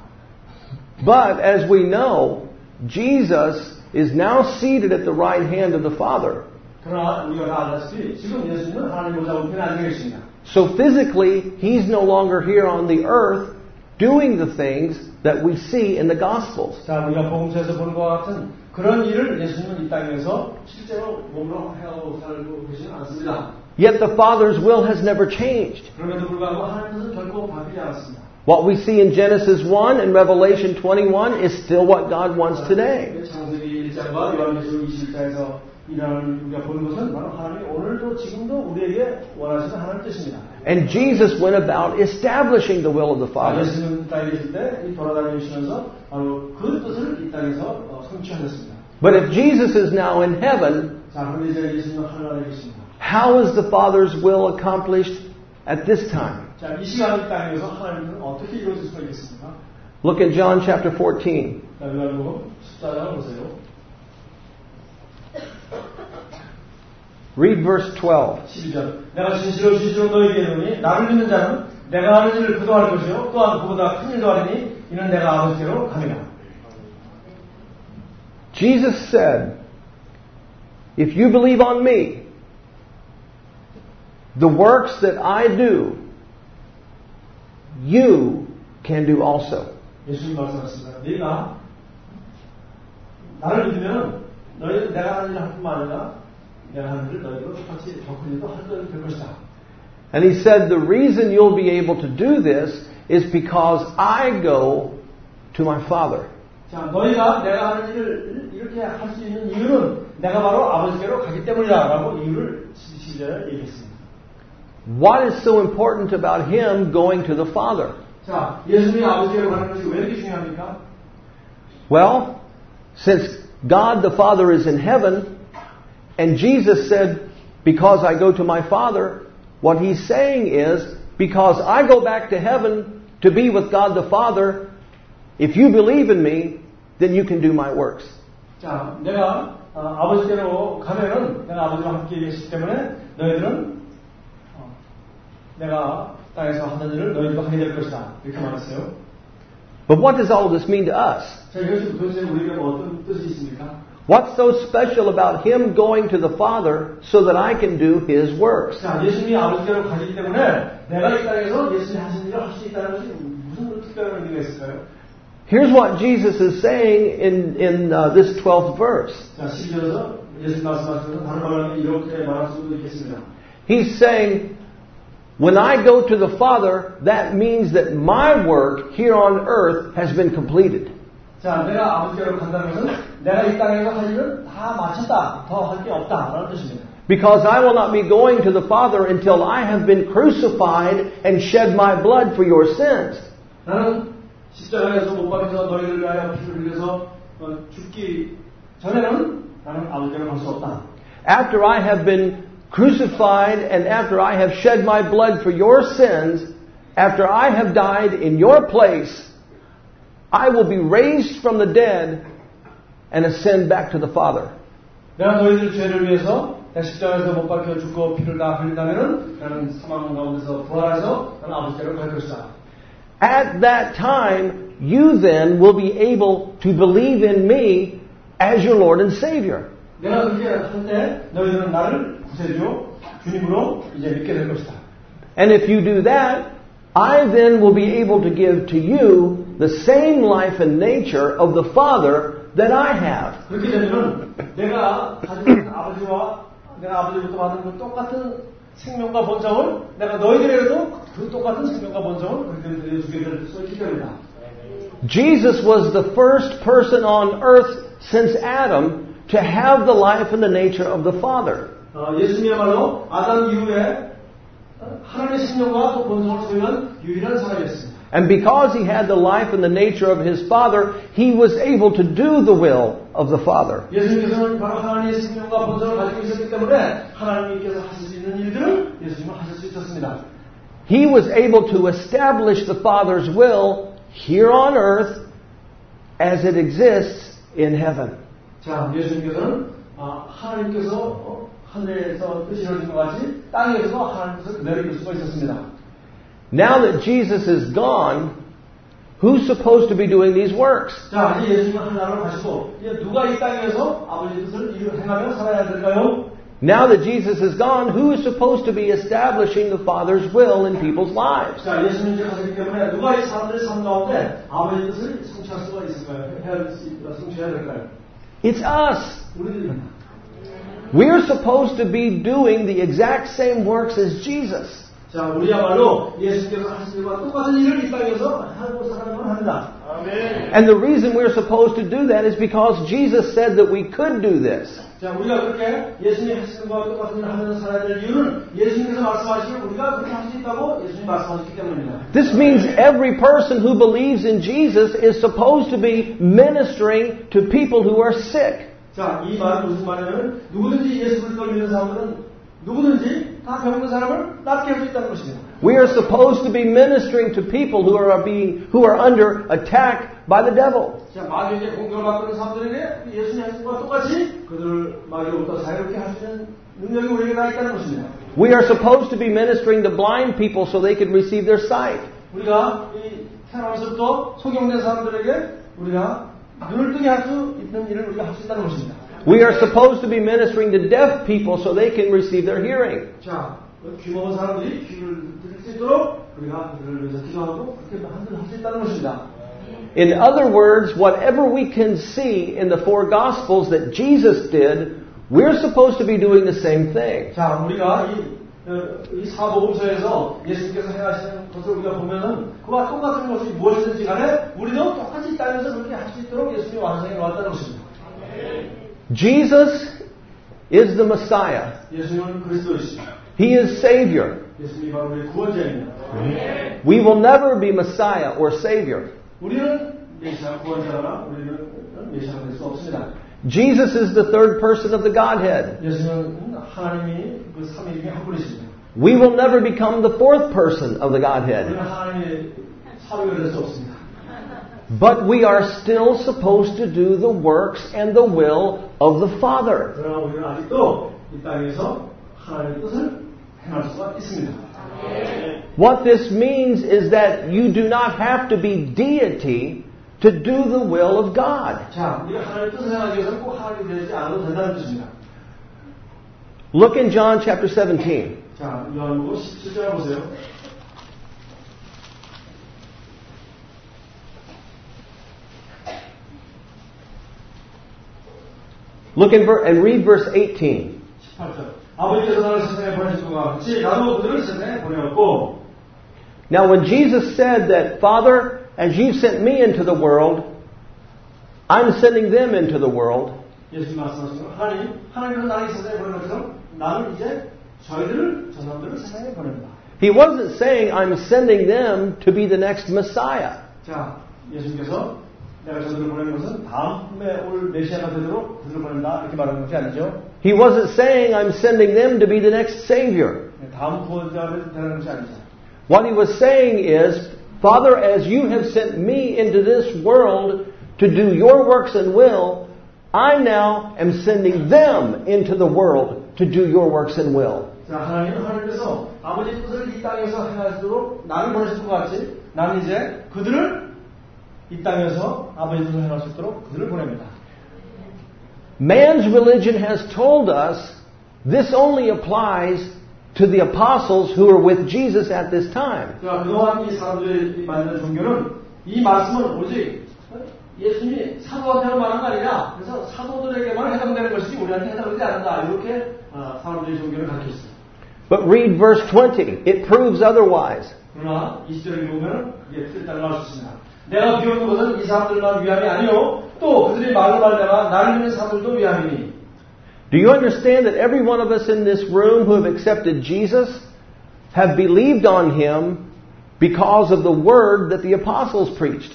But as we know, Jesus is now seated at the right hand of the Father. 그러나 우리가 다 알다시피 지금 예수님은 하나님 보좌 우편에 앉아 계십니다. So physically, he's no longer here on the earth doing the things that we see in the Gospels. 자, 우리가 복음서에서 본 것과 같은 그런 일을 예수님은 이 땅에서 실제로 몸으로 해하고 살고 계시는 않습니다. Yet the Father's will has never changed. 그럼에도 불구하고 하나님은 결코 바뀌지 않았습니다. What we see in Genesis one and Revelation twenty-one is still what God wants today. 창세기 일 장과 요한계시록 이십일 장에서 이런 우리가 보는 것은 바로 하나님이 오늘도 지금도 우리에게 원하시는 하나님의 뜻입니다. And Jesus went about establishing the will of the Father. 예수님 땅에 계실 때 돌아다니시면서 바로 그 뜻을 이 땅에서 성취하셨습니다. But if Jesus is now in heaven, 자, 그런데 이제 예수님은 하늘나라에 계십니다. how is the Father's will accomplished at this time? 자, 이 시간 이 땅에서 하나님은 어떻게 이루어질 수가 있겠습니까? Look at John chapter fourteen. 자, 요한복음 십사 장을 보세요. Read verse twelve. 십이 절. 내가 진실로 진실로 너희에게 이르노니 나를 믿는 자는 내가 하는 일을 그도 할 것이요 또한 그보다 큰 일도 하리니 이는 내가 아버지께로 가니라. Jesus said, if you believe on me, the works that I do, you can do also. 예수님 말씀하셨습니다. 네가 나를 믿으면 너희 내가 하는 일 할 뿐만 아니라 내가 하는 일을 너희도 똑같이 더 큰 일도 할 것이다. And he said, the reason you'll be able to do this is because I go to my Father. 자, 너희가 내가 하는 일을 이렇게 할 수 있는 이유는 내가 바로 아버지께로 가기 때문이다라고 이유를 십이 절에 얘기했습니다. What is so important about him going to the Father? 자, 예수님이 아버지께로 가는 것이 왜 이렇게 중요합니까? Well, since God the Father is in heaven, and Jesus said, because I go to my Father, what he's saying is, because I go back to heaven to be with God the Father, if you believe in me, then you can do my works. 자, 내가 어, 아버지께로 가면은 내가 아버지와 함께 계시기 때문에 너희들은 어, 내가 땅에서 하는 일을 너희들도 하게 될 것이다. 이렇게 말했어요. But what does all this mean to us? 자, 이것이 도대체 우리에게 어떤 뜻이 있습니까? What's so special about him going to the Father so that I can do his works? 자, 예수님이 아버지께로 가기 때문에 내가 이 땅에서 예수님이 하신 일을 할 수 있다는 것이 무슨 특별한 의미가 있을까요? Here's what Jesus is saying in, in uh, this twelfth verse. 자, 십이 절에서 예수님 말씀하시면서 다른 말로 이렇게 말할 수도 있겠습니다. He's saying, when I go to the Father, that means that my work here on earth has been completed. 자, 내가 아버지께로 간다는 것은 내가 이 땅에서 할 일은 다 마쳤다. 더 할 게 없다라는 뜻입니다. Because I will not be going to the Father until I have been crucified and shed my blood for your sins. 나는 십자가에서 못 박혀서 너희를 위하여 피를 흘려서 죽기 전에는 나는 아버지께로 갈 수 없다. After I have been crucified and after I have shed my blood for your sins, after I have died in your place, I will be raised from the dead and ascend back to the Father. 내가 너희들 죄를 위해서 십자가에서 못 박혀 죽고 피를 다 흘린다면은 나는 사망 가운데서 부활해서 나는 아버지께로 갈 것이다. At that time, you then will be able to believe in me as your Lord and Savior. 내가 그렇게 할 때 너희들은 나를 구세주 주님으로 이제 믿게 될 것이다. And if you do that, I then will be able to give to you the same life and nature of the Father that I have. 그렇게 되면은 내가 가지고 있는 아버지와 내가 아버지부터 받은 그 똑같은 생명과 본성을 내가 너희들에게도 그 똑같은 생명과 본성을 그들에게 주게 될 수 있기 때문이다. Jesus was the first person on earth since Adam to have the life and the nature of the Father. 어, 예수님이야말로 아담 이후에 하나님의 생명과 그 본성을 소유한 유일한 사람이었습니다. And because he had the life and the nature of his Father, he was able to do the will of the Father. 예수님께서는 바로 하나님의 생명과 본성을 가지고 있었기 때문에 하나님께서 하실 수 있는 일들을 예수님은 하실 수 있었습니다. He was able to establish the Father's will here on earth as it exists in heaven. 자, 예수님께서는 아, 하나님께서 어, 하늘에서 뜻이 이루어진 것 같이 땅에서도 하나님 뜻을 그대로 이룰 수가 있었습니다. Now that Jesus is gone, who's supposed to be doing these works? 자, 이제 예수님은 하나님을 가시고 이제 누가 이 땅에서 아버지의 뜻을 이루 행하며 살아야 될까요? Now that Jesus is gone, who is supposed to be establishing the Father's will in people's lives? 자, 예수님이 이제 가셨기 때문에 누가 이 사람들의 삶 가운데 아버지의 뜻을 성취할 수가 있을까요? 해야 수 있- 성취해야 될까요? It's us. 우리들입니다. We're supposed to be doing the exact same works as Jesus. 자, 우리야말로 예수님께서 하신 일과 똑같은 일을 이 땅에서 하고 살아가면 합니다. 아멘. And the reason we're supposed to do that is because Jesus said that we could do this. 자, 우리가 그렇게 예수님이 하시는 것과 똑같은 일을 하면서 살아야 될 이유는 예수님께서 말씀하시길 우리가 그렇게 할 수 있다고 예수님이 말씀하셨기 때문입니다. This means every person who believes in Jesus is supposed to be ministering to people who are sick. 자, 이 말은 무슨 말이냐면 누구든지 예수 그리스도를 믿는 사람들은 누구든지 다 병든 사람을 낫게 할 수 있다는 것입니다. We are supposed to be ministering to people who are being who are under attack by the devil. 자, 마귀에게 공격을 받고 있는 사람들에게 예수님이 하신 것과 똑같이 그들을 마귀로부터 자유롭게 할 수 있는 능력이 우리에게 다 있다는 것입니다. We are supposed to be ministering to blind people so they can receive their sight. 우리가 이 태어나면서부터 소경된 사람들에게 우리가 눈을 뜨게 할 수 있는 일을 우리가 할 수 있다는 것입니다. We are supposed to be ministering to deaf people so they can receive their hearing. 자, 귀 먹은 사람들이 귀를 들을 수 있도록 우리가 그들을 위해서 기도하고 그렇게 한들 할 수 있다는 것입니다. In other words, whatever we can see in the four Gospels that Jesus did, we're supposed to be doing the same thing. 자, 우리가 이, 어, 이 사복음서에서 예수님께서 행하시는 것을 우리가 보면은 그와 똑같은 것이 무엇이든지 간에 우리도 똑같이 이 땅에서 그렇게 할 수 있도록 예수님이 완성해 놓았다는 것입니다. Jesus is the Messiah. 예수님은 그리스도이시다. He is Savior. 예수님이 바로 우리의 구원자입니다. We will never be Messiah or Savior. 우리는 메시아 구원자나 우리는 메시아가 될 수 없습니다. Jesus is the third person of the Godhead. 예수님은 하나님이 그 삼위일중에 한 분이십니다. We will never become the fourth person of the Godhead. 우리는 하나님의 사위가 될 수 없습니다. But we are still supposed to do the works and the will of the Father. 그러나 우리는 아직도 이 땅에서 하나님의 뜻을 행할 수가 있습니다. What this means is that you do not have to be deity to do the will of God. 자, 우리가 하나님의 뜻을 행하기 위해서는 꼭 하나님이 되지 않아도 된다는 뜻입니다. Look in John chapter seventeen. 자, 요한복음 십칠 절 보세요. Look in ver- and read verse eighteen. 십팔 절. 아버지께서 나를 세상에 보내신 것과 같이 나도 그들을 세상에 보내었고. Now when Jesus said that, Father, as you sent me into the world, I'm sending them into the world. 예수님 말씀하신 것 하나님, 하나님께서 나를 이 세상에 보낸 것처럼 나는 이제 저희들을, 저 사람들을 세상에 보낸다. He wasn't saying I'm sending them to be the next Messiah. 자, 예수님께서 내가 저들을 보내는 것은 다음에 올 메시아가 되도록 그들을 보낸다 이렇게 말하는 것이 아니죠. He wasn't saying I'm sending them to be the next Savior. 다음 구원자가 되는 것이 아니죠. What he was saying is, Father, as you have sent me into this world to do your works and will, I now am sending them into the world to do your works and will. 자, 하나님은 하나님께서 아버지의 뜻을 이 땅에서 행하도록 나를 보내실 것 같이 나는 이제 그들을 이 땅에서 아버지의 뜻을 행할 수 있도록 그들을 보냅니다. Man's religion has told us this only applies to the apostles who were with Jesus at this time. 자, 그동안 이 사람들이 만든 종교는 이 말씀은 오직 예수님이 사도한테만 말한 거 아니라 그래서 사도들에게만 해당되는 것이지 우리한테 해당되지 않는다. 이렇게 어, 사람들이 종교를 가르쳤어요. But read verse twenty. It proves otherwise. 그러나 이십 절을 읽으면 이게 틀렸다는 걸 알 수 있습니다. 내가 비우는 것은 이 사람들만 위함이 아니요 또 그들이 말로 말미암아 나를 믿는 사람들도 위함이니. Do you understand that every one of us in this room who have accepted Jesus have believed on Him because of the word that the apostles preached?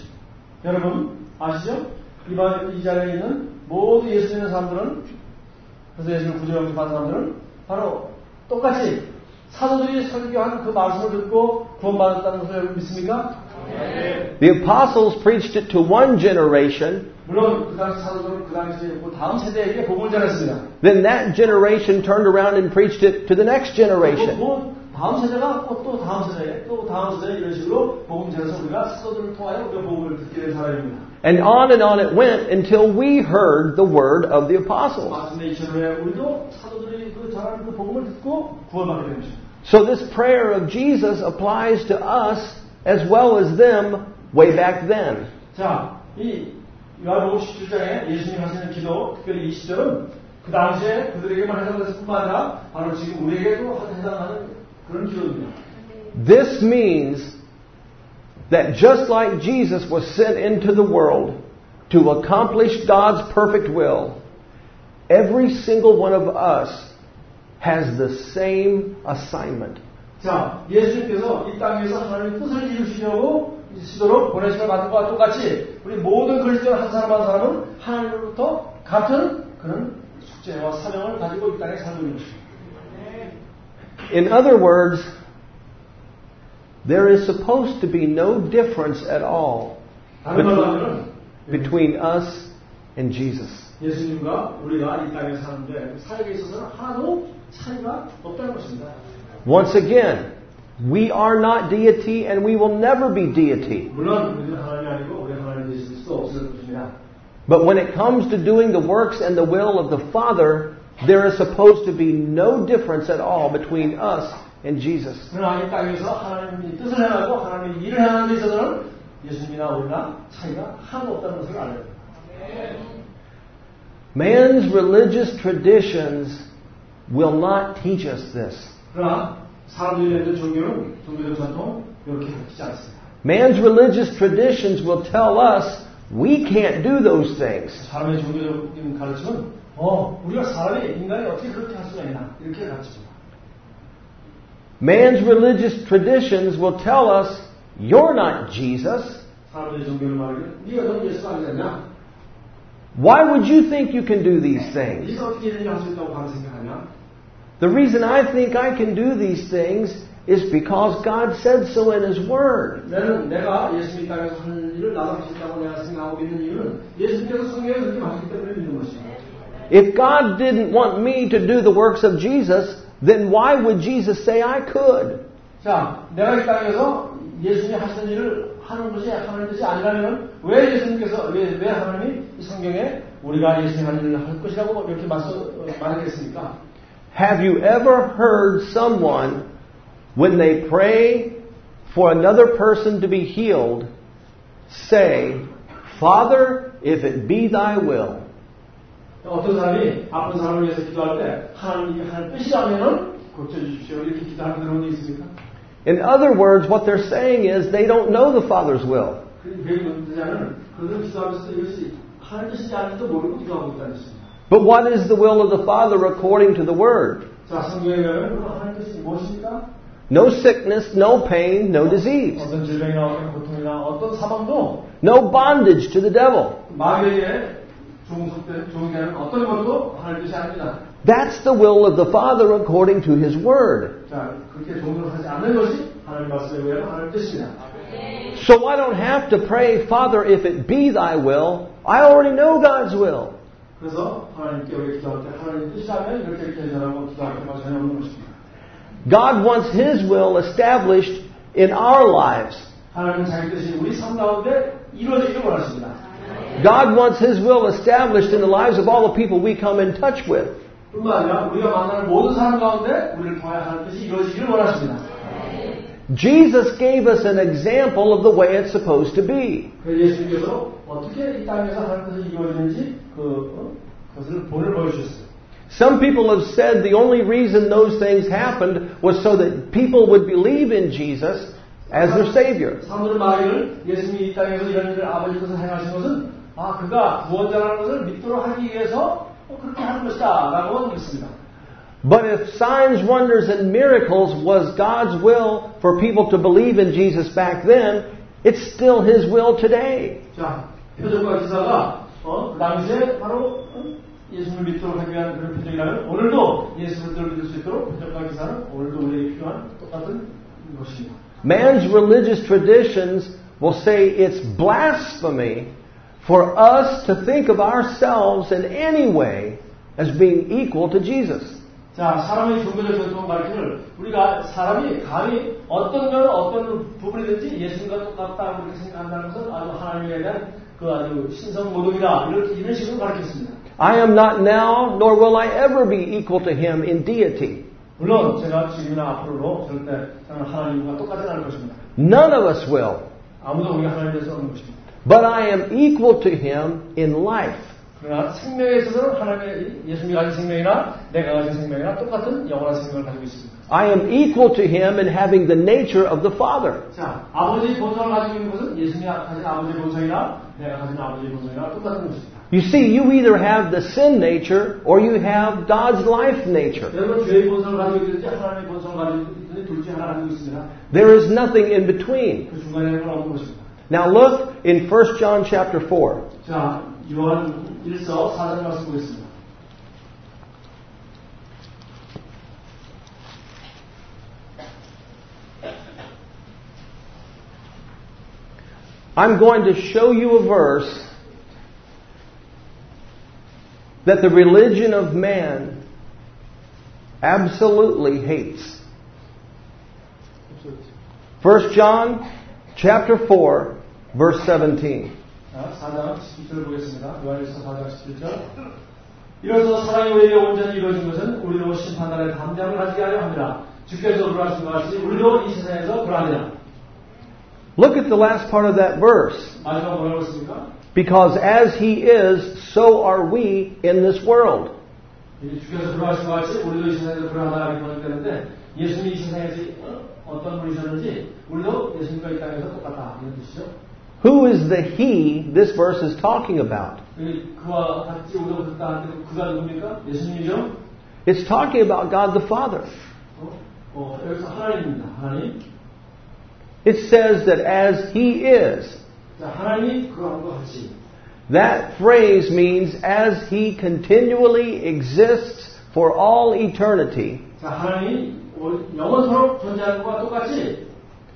여러분 아시죠? 이번 이 자리에 있는 모두 예수 믿는 사람들은 그래서 예수를 구주로 받은 사람들은 바로 똑같이 사도들이 설교한 그 말씀을 듣고 구원받았다는 것을 여러분 믿습니까? The apostles preached it to one generation. 물론 그 당시 사도들은 그 당시에 다음 세대에게 복음을 전했습니다. Then that generation turned around and preached it to the next generation. 또 다음 세대가 또 다음 세대, 또 다음 세대 이런 식으로 복음 전해서 우리가 사도들을 통하여 우리가 복음을 듣게 된 사람입니다. And on and on it went until we heard the word of the apostles. 마침내 이천 후에 우리도 사도들이 그 전하는 그 복음을 듣고 구원받게 된 것입니다. So this prayer of Jesus applies to us as well as them way back then. 자, 이 요한복음 십칠 장에 예수님이 하시는 기도, 특별히 이십 절은 그 당시에 그들에게만 해당됐을 뿐만 아니라 바로 지금 우리에게도 해당하는 그런 기도입니다. This means that just like Jesus was sent into the world to accomplish God's perfect will, every single one of us has the same assignment. 자, 예수님께서 이 땅에서 하나님의 뜻을 이루시려고 시도로 보내심을 받은 것과 똑같이 우리 모든 그리스도인 한 사람 한 사람은 하나님으로부터 같은 그런 숙제와 사명을 가지고 이 땅에 살고 있는 것입니다. In other words, there is supposed to be no difference at all between, between us and Jesus. 예수님과 우리가 이 땅에 사는데 사역에 있어서는 하나도 차이가 없다는 것입니다. Once again, we are not deity and we will never be deity. 물론 우리는 하나님이 아니고 우리 하나님 되실 수도 없을 것입니다. But when it comes to doing the works and the will of the Father, there is supposed to be no difference at all between us and Jesus. 그러나 이 땅에서 하나님이 뜻을 행하고 하나님이 일을 행하는 데 있어서는 예수님이나 우리나 차이가 하나도 없다는 것을 알아야 됩니다. Man's religious traditions will not teach us this. 그러나 사람들이 내는 종교는 종교적 전통 이렇게 가르치지 않습니다. Man's religious traditions will tell us we can't do those things. 사람의 종교적인 가르침은 어 우리가 사람이 인간이 어떻게 그렇게 할 수가 있나 이렇게 가르칩니다. Man's religious traditions will tell us you're not Jesus. 사람들의 종교를 말하기를 네가 넌 예수 아니냐? Why would you think you can do these things? 네가 어떻게 이런 할 수 있다고 하는 생각하냐? The reason I think I can do these things is because God said so in His Word. 나는 내가 예수님 땅에서 하는 일을 나도 할 수 있다고 내가 생각하고 믿는 이유는 예수님께서 성경에 그렇게 말했기 때문에 믿는 것입니다. If God didn't want me to do the works of Jesus, then why would Jesus say I could? 자, 내가 이 땅에서 예수님이 하시는 일을 하는 것이 하는 것이 아니라면 왜 예수님께서 왜, 왜 하나님이 이 성경에 우리가 예수님 하는 일을 할 것이라고 이렇게 말씀 말하겠습니까? Have you ever heard someone, when they pray for another person to be healed, say, Father, if it be thy will? 어떤 사람이 아픈 사람을 위해서 기도할 때 하나님이 하는 뜻이라면은 고쳐주십시오 이렇게 기도하는 그런 게 있습니까? In other words, what they're saying is they don't know the Father's will. 그들은 그들은 기도하면서 이것이 하나님 뜻인지 아닌지도 모르고 기도하고 있다는 것입니다. But what is the will of the Father according to the Word? 자, 성경에 가면 하나님 뜻이 무엇입니까? No sickness, no pain, no disease. 어떤 질병이나 어떤 고통이나 어떤 사망도 No bondage to the devil. 마귀에게 종속된 종되는 어떤 것도 하나님 뜻이 아닙니다. That's the will of the Father according to His Word. 자, 그렇게 종속하지 않는 것이 하나님 말씀에 의하면 하나님 뜻입니다. So I don't have to pray, Father, if it be thy will. I already know God's will. 그래서 하나님께 우리 기도할 때 하나님 뜻이라면 이렇게 이렇게 해서라고 기도할 때가 전혀 없는 것입니다. God wants His will established in our lives. 하나님은 자기 뜻이 우리 삶 가운데 이루어지기를 원하십니다. God wants His will established in the lives of all the people we come in touch with. 뿐만 아니라 우리가 만나는 모든 사람 가운데 우리를 통하여 하나님 뜻이 이루어지기를 원하십니다. Jesus gave us an example of the way it's supposed to be. 예수님께서 어떻게 이 땅에서 하나님 뜻이 이루어지는지 그, 어, 그것을 본을 보여주셨어요. Some people have said the only reason those things happened was so that people would believe in Jesus as their Savior. 사람들은 말하기를 예수님이 이 땅에서 이런 일을 아버지 뜻을 행하신 것은 아 그가 구원자라는 것을 믿도록 하기 위해서 어, 그렇게 하는 것이다 라고 믿습니다. But if signs, wonders, and miracles was God's will for people to believe in Jesus back then, it's still His will today. 자, 표적과 기사가 어, 당시에 바로 어, 예수를 믿도록 하기 위한 그런 표적이라면 오늘도 예수를 믿을 수 있도록 표적과 기사는 오늘도 우리에게 필요한 똑같은 것입니다. Man's religious traditions will say it's blasphemy for us to think of ourselves in any way as being equal to Jesus. 자, 사람의 종교적 전통을 가르치는 우리가 사람이 감히 어떤 면 어떤 부분이든지 예수님과 똑같다 그렇게 생각한다는 것은 아주 하나님에 대한 그 아주 신성 모독이다 이렇게 이런 식으로 가르쳤습니다. I am not now, nor will I ever be equal to Him in deity. 물론 제가 지금이나 앞으로도 절대 저는 하나님과 똑같지 않을 것입니다. None of us will. 아무도 우리가 하나님에 대해서 없는 것입니다. But I am equal to Him in life. 그러나 생명에 있어서는 하나님의 예수님이 가진 생명이나 내가 가진 생명이나 똑같은 영원한 생명을 가지고 있습니다. I am equal to Him in having the nature of the Father. 자, 아버지의 본성을 가지고 있는 것은 예수님이 가진 아버지의 본성이나 내가 가진 아버지의 본성이나 똑같은 것입니다. You see, you either have the sin nature or you have God's life nature. 여러분 죄의 본성을 가지고 있든지 하나님의 본성을 가지고 있든지 둘 중에 하나 가지고 있습니다. There is nothing in between. 그 중간에는 없는 것입니다. Now look in First John chapter four. 자, 요한 일서 사 장 말씀 보겠습니다. I'm going to show you a verse that the religion of man absolutely hates. First John chapter four, verse seventeen. 자, 사 장 십칠 절 보겠습니다. 요한일서 사 장 십칠 절. 이로써 사랑이 우리에게 온전히 이루어진 것은 우리로 심판날에 담대함을 가지게 하려 합니다. 주께서 그러하신 것 같이 우리도 이 세상에서 그러하니라. Look at the last part of that verse. 마지막 뭐라고 했습니까? Because as He is, so are we in this world. 주께서 그러하신 것 같이 우리도 이 세상에서 그러하다라고 번역되는데 예수님이 이 세상에서 어떤 분이셨는지 우리도 예수님과 이 땅에서 똑같다 이런 뜻이죠. Who is the He this verse is talking about? 그와 같이 우리가 붙었다 하는데 그가 누굽니까? 예수님이죠? It's talking about God the Father. 어? 어, 여기서 하나님입니다. 하나님. It says that as He is. 자, 하나님이 그러한 것 같이. That phrase means as He continually exists for all eternity. 자, 하나님이 영원토록 존재하는 것과 똑같이.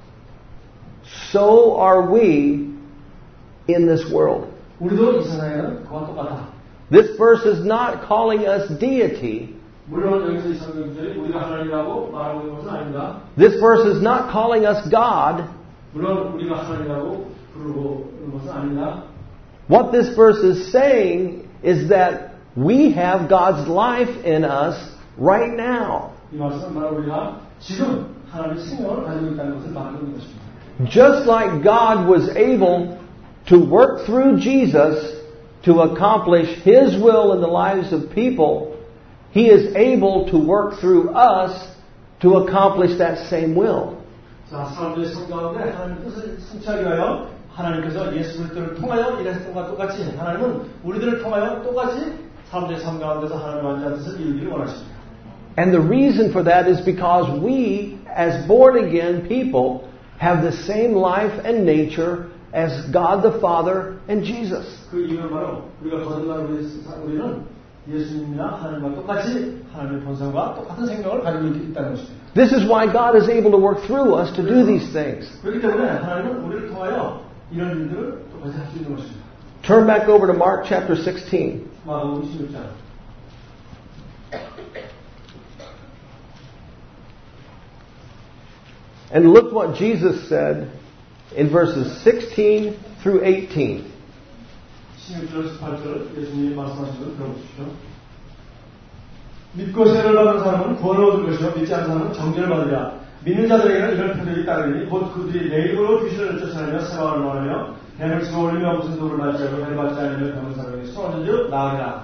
So are we in this world. 우리도 이 세상에는 그와 똑같다. This verse is not calling us deity. 물론 여기서 이 성경들이 우리가 하나님이라고 말하고 있는 것은 아닙니다. This verse is not calling us God. 물론 우리가 하나님이라고 부르고 있는 것은 아닙니다. What this verse is saying is that we have God's life in us right now. 이 말씀은 바로 우리가 지금 하나님의 생명을 가지고 있다는 것을 말하고 있는 것입니다. Just like God was able to work through Jesus to accomplish His will in the lives of people, He is able to work through us to accomplish that same will. 자, 사람들의 삶 가운데 하나님의 뜻을 성취하기 위하여 하나님께서 예수 그리스도를 통하여 일하셨던 것과 똑같이 하나님은 우리들을 통하여 똑같이 사람들의 삶 가운데서 하나님의 완전한 뜻을 이루기를 원하십니다. And the reason for that is because we, as born again people, have the same life and nature as God the Father and Jesus. 그 이유는 바로 우리가 거듭난 우리는 예수님이나 하나님과 똑같이 하나님의 본성과 똑같은 생명을 가지고 있다는 것입니다. This is why God is able to work through us to do these things. 그렇기 때문에 하나님은 우리를 통하여 이런 일들을 똑같이 할 수 있는 것입니다. Turn back over to Mark chapter sixteen. 마가복음 십육 장. And look what Jesus said in verses sixteen through eighteen. 십육 절, 십팔 절 예수님이 말씀하신 걸 들어보십시오. 믿고 세례를 받은 사람은 구원을 얻을 것이요 믿지 않는 사람은 정죄를 받으리라. 믿는 자들에게는 이런 표들이 따르리니 곧 그들이 내 이름으로 귀신을 쫓아내며 사망을 말하며 뱀을 집어올리며 무슨 돌을 맞지 않고 뱀을 맞지 않으며 병든 사람에게 손을 던져 나으리라.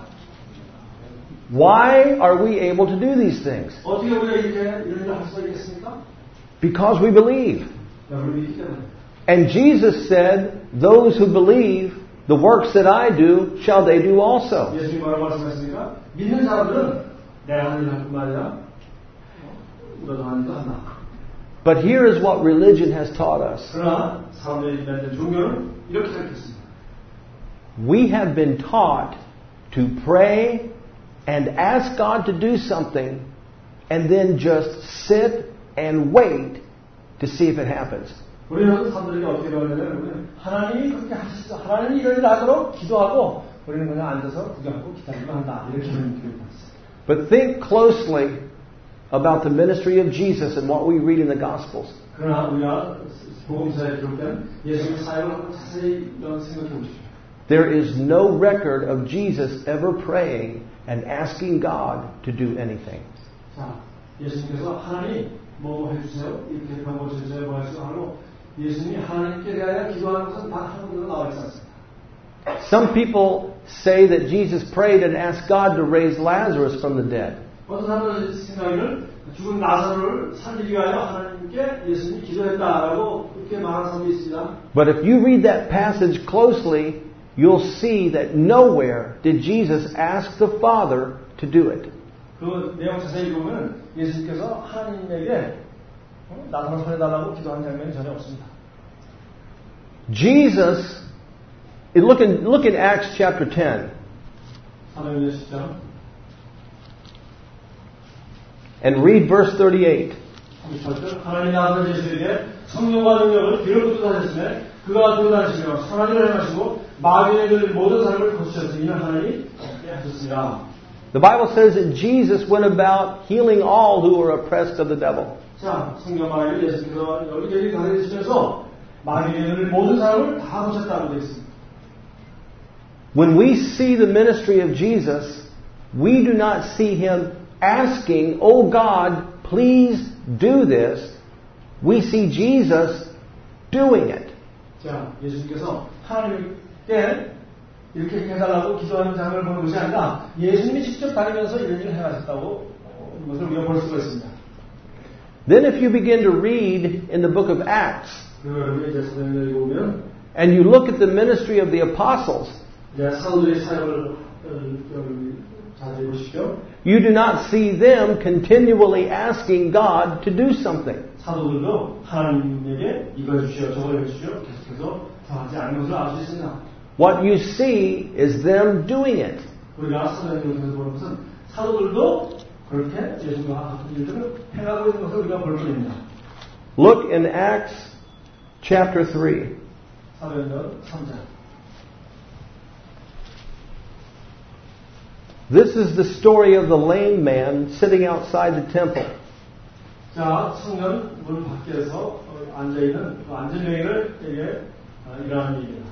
Why are we able to do these things? 어떻게 우리가 이렇게 이런 일을 할 수가 있겠습니까? Because we believe. 여러분이 믿기 때문에. And Jesus said, those who believe, the works that I do, shall they do also. 예수님이 뭐라고 말씀하셨습니까? 믿는 사람들은 내가 하는 일 할 뿐만 아니라 우리가 하는 일도 한다. But here is what religion has taught us. 그러나 사람들이 만든 종교는 이렇게 가르쳤습니다. We have been taught to pray and ask God to do something and then just sit and wait to see if it happens. 우리는 사람들에게 어떻게 배웠냐면 하나님이 그렇게 하시죠. 하나님이 이런 일을 하도록 기도하고 우리는 그냥 앉아서 구경하고 기다리기만 한다. 이렇게 교육받았어요. But think closely about the ministry of Jesus and what we read in the Gospels. 그러나 우리가 복음서에 기록된 예수님의 사역을 자세히 생각해 보십시오. There is no record of Jesus ever praying and asking God to do anything. 자, 예수님께서 하나님 뭐 해주세요, 이렇게 병 고쳐주세요, 뭐 해주세요 하고 예수님이 하나님께 대하여 기도하는 것은 단 한 번도 나와 있지 않습니다. Some people say that Jesus prayed and asked God to raise Lazarus from the dead. 어떤 사람들은 생각에는 죽은 나사로를 살리기 위하여 하나님께 예수님이 기도했다라고 그렇게 말하는 사람이 있습니다. But if you read that passage closely, you'll see that nowhere did Jesus ask the Father to do it. 그 내용 자세히 보면 예수님께서 하나님에게 나사로 살려달라고 기도한 장면이 전혀 없습니다. Jesus, look in, look in Acts chapter ten. 사도행전 십 장. And read verse thirty-eight. 하나님 나사로 예수에게 성령과 능력을 비로부터 하셨으며 그가 드러나시며 선하기를 행하시고 마귀에 들린 모든 사람을 고치셨으니 이는 하나님이 하셨습니다. The Bible says that Jesus went about healing all who were oppressed of the devil. 자, 성경 말에 예수님께서 여기저기 가르치시면서 마귀에 들린 모든 사람을 다 고쳤다고 되어 있습니다. When we see the ministry of Jesus, we do not see him asking, "Oh God, please do this." We see Jesus doing it. 자, 예수님께서 하나님께 이렇게 해달라고 기도하는 장면을 보는 것이 아니라 예수님이 직접 다니면서 이런 일을 해하셨다고 것을 우리가 볼 수가 있습니다. Then if you begin to read in the book of Acts, 그리고 이제 사도행전을 읽어보면 and you look at the ministry of the apostles, 이제 사도들의 사역을 자세히 보십시오. you do not see them continually asking God to do something. 사도들도 하나님에게 이거 해주시오, 저거 해주시오 계속해서 하지 않는 것을 알 수 있습니다. What you see is them doing it. 우리가 사도행전에서 보는 것은 사도들도 그렇게 예수님과 같은 일들을 행하고 있는 것을 우리가 볼 뿐입니다. Look in Acts chapter three. 사도행전 삼 장. This is the story of the lame man sitting outside the temple. 자, 성전 문 밖에서 앉아있는 그 앉은 여인을 일어나는 얘기입니다.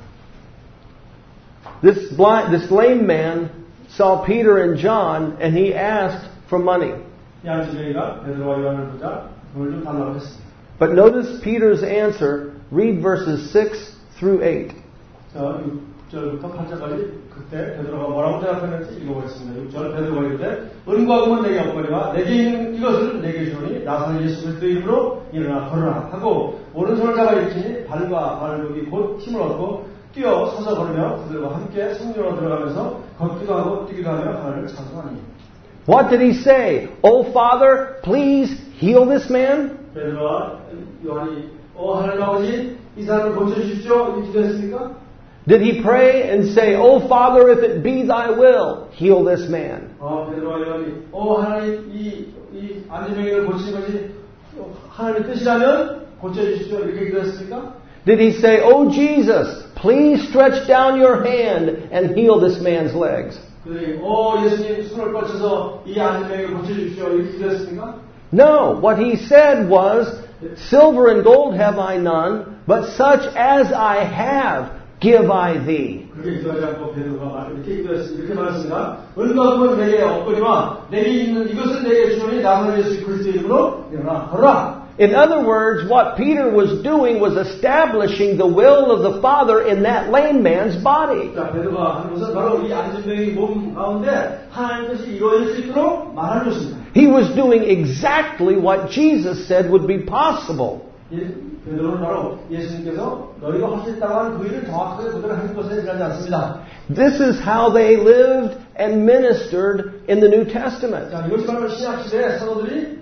This blind, this lame man saw Peter and John, and he asked for money. 이 앉은 여인가 베드로와 요한을 보자 돈을 좀 달라고 했습니다. But notice Peter's answer. Read verses six through eight. 자, 육 절부터 팔 절까지 그때 베드로가 뭐라고 대답했는지 읽어보겠습니다. 육 절 베드로가 이르되 은과 금은 내게 없거니와 내게 있는 이것을 내게 주노니 나사렛 예수 그리스도의 이름으로 일어나 걸으라 하고 오른손을 잡아 일으키니 발과 발목이 곧 힘을 얻고 뛰어 서서 걸으며 그들과 함께 성전으로 들어가면서 걷기도 하고 뛰기도 하며 하나님을 찬송하니. What did he say? Oh Father, please heal this man? 베드로와 요한이 어 하나님 아버지 이 사람을 고쳐주십시오 이렇게 기도했습니까? Did he pray and say, "Oh Father, if it be thy will, heal this man"? 어 베드로와 요한이 어 하나님 이 이 앉은 여인을 고치는 것이 하나님의 뜻이라면 고쳐주십시오 이렇게 기도했습니까? Did he say, "Oh Jesus, please stretch down your hand and heal this man's legs"? 그들이 어 예수님 손을 뻗쳐서 이 앉은 여인을 고쳐주십시오 이렇게 기도했습니까? No, what he said was, Silver and gold have I none, but such as I have give I thee. 그렇게 기도하지 않고 베드로가 이렇게 기도했습니다. 이렇게 말했습니다. 은과 금은 내게 없거니와 내게 있는 이것을 내게 주노니 나는 예수 그리스도의 이름으로 일어나라. In other words, what Peter was doing was establishing the will of the Father in that lame man's body. 자, 베드로가 하는 것은 바로 이 안진병의 몸 가운데 하나님의 뜻이 이루어질 수 있도록 말하는 것입니다. He was doing exactly what Jesus said would be possible. 베드로는 바로 예수님께서 너희가 할 수 있다고 하는 그 일을 정확하게 그대로 하는 것에 일하지 않습니다. This is how they lived and ministered in the New Testament. 자, 이것이 바로 신약 시대의 사도들이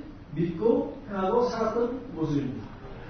믿고 행하고 살았던 모습입니다.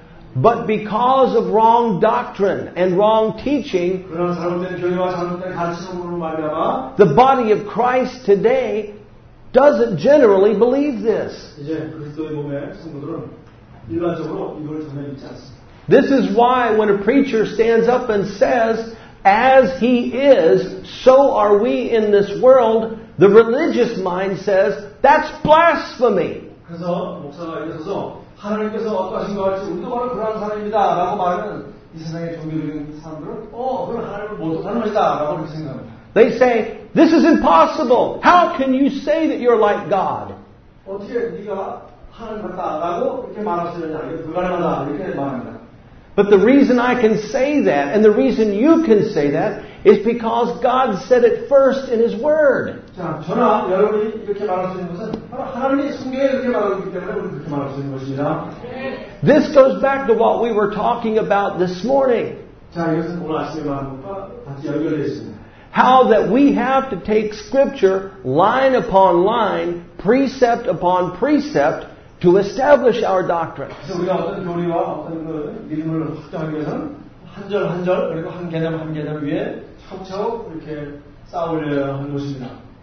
But because of wrong doctrine and wrong teaching, 그러나 잘못된 교리와 잘못된 가르침으로 말미암아 the body of Christ today doesn't generally believe this. 이제 그리스도의 몸의 성도들은 일반적으로 이걸 전혀 믿지 않습니다. This is why when a preacher stands up and says, as he is, so are we in this world, the religious mind says, that's blasphemy. 그래서 목사가 일어서서 하나님께서 어떠하신 것 같이 우리도 바로 그러한 사람입니다 라고 말하면 이 세상의 종교적인 사람들은 어, 그건 하나님을 모독하는 것이다 라고 그렇게 생각합니다. They say, this is impossible. How can you say that you're like God? 어떻게 네가 하나님 같다라고 이렇게 말할 수 있느냐? 이거 불가능하다 이렇게 말합니다. But the reason I can say that, and the reason you can say that, is because God said it first in His Word. 자, 저나 여러분이 이렇게 말할 수 있는 것은 바로 하나님이 성경에 이렇게 말하고 있기 때문에 우리 그렇게 말할 수 있는 것입니다. This goes back to what we were talking about this morning. 자, 이것은 오늘 아침에 말한 것과 같이 연결되어 있습니다. How that we have to take Scripture line upon line, precept upon precept, to establish our doctrine. 그래서 우리가 어떤 교리와 어떤 그 믿음을 확정하기 위해서는 한 절 한 절 그리고 한 개념 한 개념 위에 차곡차곡 이렇게 쌓아올려야 하는 것입니다.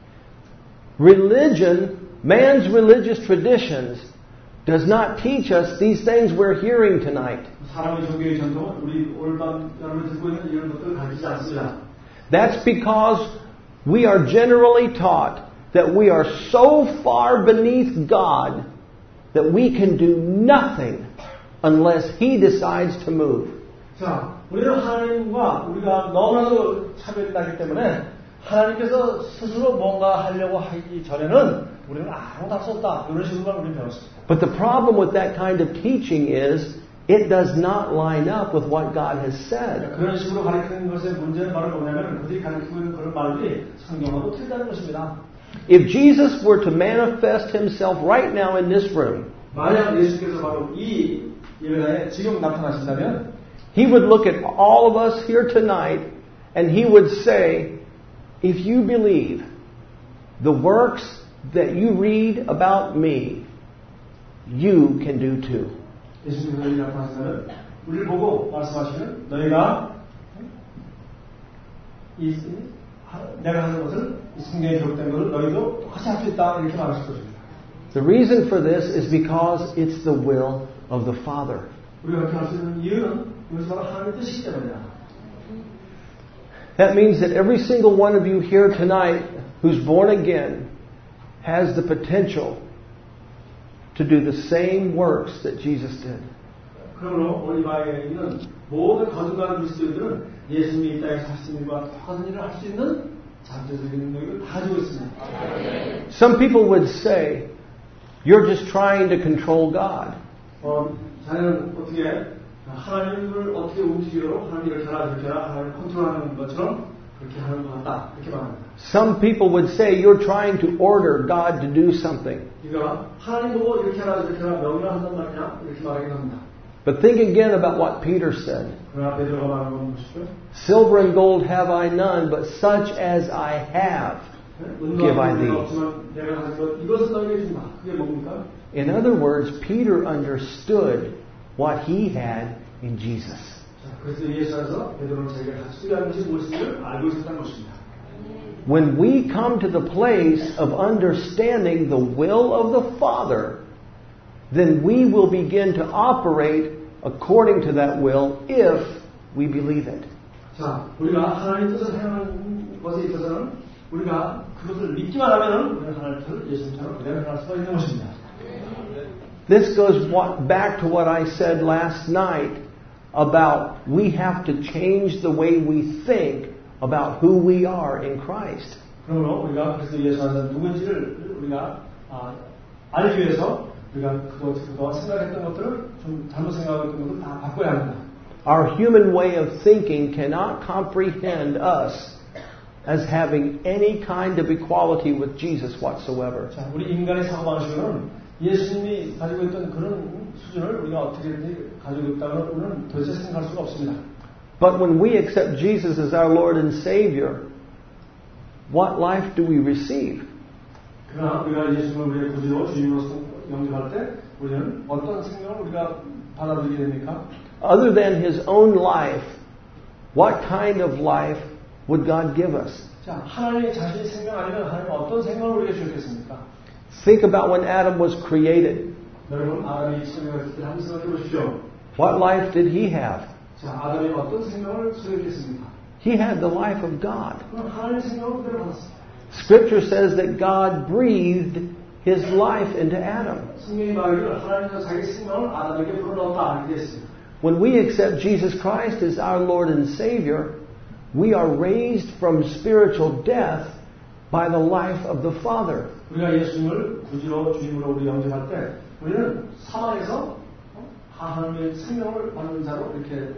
Religion, man's religious traditions, does not teach us these things we're hearing tonight. 사람의 종교의 전통은 우리 오늘 밤 여러분이 듣고 있는 이런 것들을 가르치지 않습니다. That's because we are generally taught that we are so far beneath God that we can do nothing unless He decides to move. 자, 우리는 하나님과 우리가 너무나도 차별이 나기 때문에 하나님께서 스스로 뭔가 하려고 하기 전에는 우리는 아무것도 할 수 없다. 이런 식으로만 우리는 배웠습니다. But the problem with that kind of teaching is it does not line up with what God has said. 그런 식으로 가르치는 것의 문제는 바로 뭐냐면 그들이 가르치고 있는 그런 말들이 성경하고 틀리다는 것입니다. If Jesus were to manifest Himself right now in this room, 만약 예수께서 바로 이 예배당에 지금 나타나신다면 He would look at all of us here tonight and He would say, if you believe the works that you read about me, you can do too. 예수님께서 나타나신다면 우리를 보고 말씀하시면 너희가 이 내가 하는 것을 이 성경에 기록된 것을 너희도 똑같이 할 수 있다 이렇게 말하실 것입니다. The reason for this is because it's the will of the Father. 우리가 그렇게 할 수 있는 이유는 이것이 바로 하나님의 뜻이기 때문이다. That means that every single one of you here tonight who's born again has the potential to do the same works that Jesus did. 그러므로 우리 바에 있는 모든 거듭난 그리스도인들은 예수님이 이 땅에서 하신 일과 똑같은 일을 할 수 있는 잠재적인 능력을 다 가지고 있습니다. Some people would say, you're just trying to control God. 어, 자네는 어떻게 하나님을 어떻게 움직이도록 하나님 이렇게 하라 저렇게 하라 하나님을 컨트롤하는 것처럼 그렇게 하는 것 같다 이렇게 말합니다. Some people would say you're trying to order God to do something. 그러니까 하나님 보고 이렇게 하라 저렇게 하라 명령을 한단 말이냐 이렇게 말하긴 합니다. But think again about what Peter said. 그러나 베드로가 말한 건 보십시오. Silver and gold have I none, but such as I have give I thee. 없지만 내가 가진 것 이것은 너에게 준다. 그게 뭡니까? In other words, Peter understood what he had in Jesus. 자, 그래서 예수 안에서 베드로는 자기가 가지고 있는 것이 무엇인지를 알고 있었다는 것입니다. When we come to the place of understanding the will of the Father, then we will begin to operate according to that will if we believe it. 자, 우리가 하나님 뜻을 행하는 것에 있어서는 우리가 그것을 믿기만 하면은 우리는 하나님 뜻을 예수님처럼 그대로 행할 수가 있는 것입니다. This goes back to what I said last night about we have to change the way we think about who we are in Christ. 그러므로 우리가 그리스도 예수 안에서 누군지를 우리가 아, 알기 위해서 우리가 그거 그거 생각했던 것들을 좀 잘못 생각했던 것들 다 바꿔야 합니다. Our human way of thinking cannot comprehend us as having any kind of equality with Jesus whatsoever. 자, 우리 인간의 사고방식은 예수님이 가지고 있던 그런 수준을 우리가 어떻게든지 가지고 있다는 우리는 도대체 생각할 수가 없습니다. But when we accept Jesus as our Lord and Savior, what life do we receive? 그러나 우리가 예수님을 우리의 구주로 주님으로 영접할 때 우리는 어떤 생명을 우리가 받아들이게 됩니까? Other than His own life, what kind of life would God give us? 자, 하나님의 자신의 생명 아니면 하나님은 어떤 생명을 우리에게 주셨겠습니까? Think about when Adam was created. 여러분, 아담이 창조했을 때 한번 생각해 보십시오. What life did he have? 자, 아담이 어떤 생명을 소유했습니까? He had the life of God. 그럼 하나님의 생명을 그대로 받았습니다. Scripture says that God breathed His life into Adam. 성경이 말하기를 하나님께서 자기 생명을 아담에게 불어넣었다 이렇게 했습니다. When we accept Jesus Christ as our Lord and Savior, we are raised from spiritual death by the life of the Father. 우리가 예수님을 구주로 주님으로 우리 영접할 때 우리는 사망에서 하나님의 생명을 받는 자로 이렇게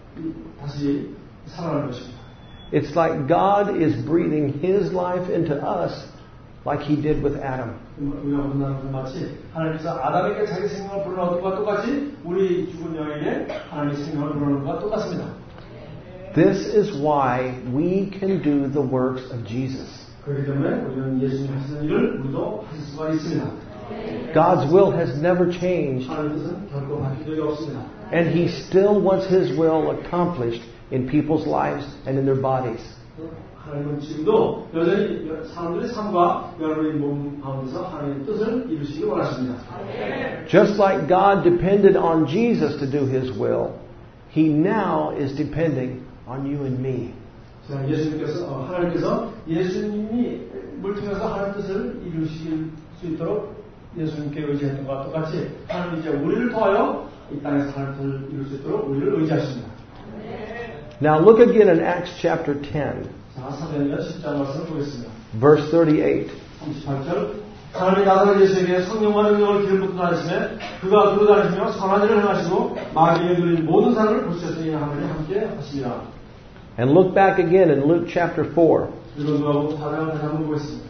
다시 살아나는 것입니다. It's like God is breathing His life into us like He did with Adam. 우리가 본다는 것 마치 하나님께서 아담에게 자기 생명을 불어넣은 것과 똑같이 우리 죽은 영에게 하나님의 생명을 불어넣은 것과 똑같습니다. This is why we can do the works of Jesus. 그렇기 때문에 우리는 예수님 하시는 일을 우리도 하실 수가 있습니다. God's will has never changed. 하나님의 뜻은 결코 바뀐 적이 없습니다. And He still wants His will accomplished in people's lives and in their bodies. 하나님은 지금도 여전히 사람들의 삶과 여러분의 몸 가운데서 하나님의 뜻을 이루시기 원하십니다. Just like God depended on Jesus to do His will, He now is depending on you and me. 자, 예수님께서 어, 하나님께서 예수님이 물 통해서 하나님의 뜻을 이루실 수 있도록 예수님께 의지했던 것과 똑같이 하나님 이제 우리를 통하여 이 땅에서 하나님의 뜻을 이룰 수 있도록 우리를 의지하십니다. Now look again in Acts chapter ten. 자, 사도행전 십 장 말씀을 보겠습니다. Verse thirty-eight. 삼십팔 절 하나님이 나사렛 예수에게 성령과 능력을 기름 붓고 다니시매 그가 두루 다니시며 선한 일을 행하시고 마귀에 눌린 모든 사람을 고치셨으니 하나님이 함께 하시리라. And look back again in Luke chapter four. 누가복음 사 장 다시 한번 보겠습니다.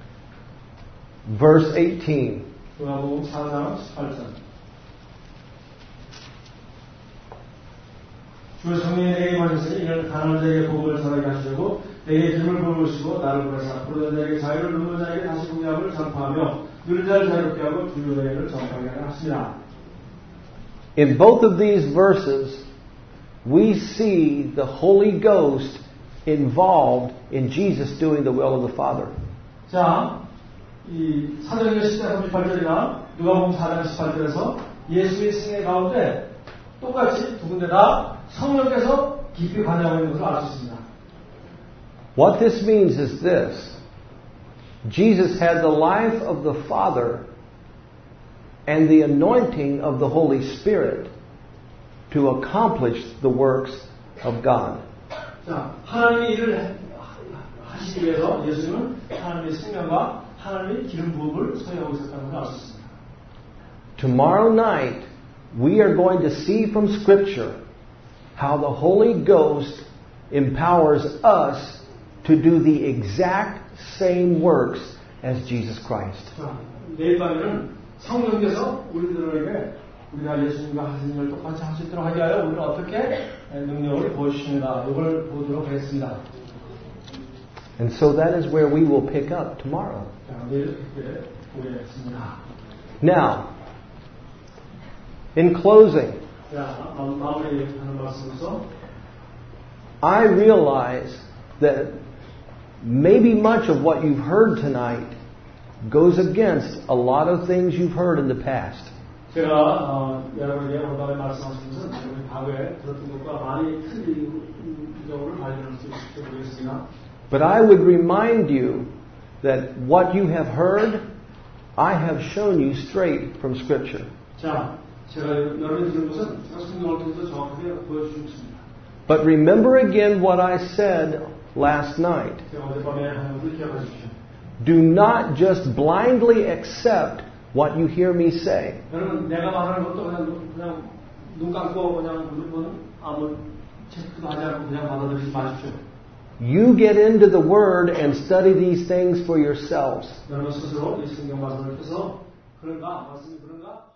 Verse eighteen. 누가복음 사 장 십팔 절 주 성령이 내게 임하셨으니 이는 가난한 자에게 복음을 전하게 하시려고 내게 기름을 부으시고 나를 보내사 부르는 자에게 자유를 누르는 자에게 다시 공약을 전파하며 누른 자를 자유롭게 하고 주유회를 전파하게 하시니라. In both of these verses, we see the Holy Ghost involved in Jesus doing the will of the Father. 자, 이 사도행전 십 장 삼십팔 절이나 누가복음 사 장 십팔 절에서 예수의 승의 가운데 똑같이 두 군데 다 성령께서 깊이 관여하고 있는 것을 알 수 있습니다. What this means is this. Jesus had the life of the Father and the anointing of the Holy Spirit to accomplish the works of God. 자, 하나님의 일을 하시기 위해서 예수님은 하나님의 생명과 하나님의 기름 부음을 소유하고 있었다는 것을 알 수 있습니다. Tomorrow night, we are going to see from Scripture how the Holy Ghost empowers us to do the exact same works as Jesus Christ. 자, 내일 밤에는 성령께서 우리들에게 우리가 예수님과 하신 일을 똑같이 할 수 있도록 하기 위하여 우리는 어떻게 능력을 보여주십니다. 이걸 보도록 하겠습니다. And so that is where we will pick up tomorrow. 자, 내일 그때 보겠습니다. Now, in closing, 자, 마무리하는 말씀으로서 I realize that maybe much of what you've heard tonight goes against a lot of things you've heard in the past. 제가 어, 여러분에게 오늘 밤에 말씀하신 것은 여러분이 과거에 들었던 것과 많이 틀린 경우를 발견할 수 있을지 모르겠습니다. But I would remind you that what you have heard, I have shown you straight from Scripture. 자, 제가 여러분이 들은 것은 제가 성경을 통해서 정확하게 보여주고 있습니다. But remember again what I said last night. 제가 어젯밤에 하는 것을 기억하십시오. Do not just blindly accept what you hear me say. 여러분, 내가 말하는 것도 그냥, 그냥 눈 감고 그냥 무조건 아무 체크도 하지 않고 그냥 받아들이지 마십시오. You get into the Word and study these things for yourselves. 여러분 스스로 이 성경 말씀을 통해서 그런가, 말씀이 그런가?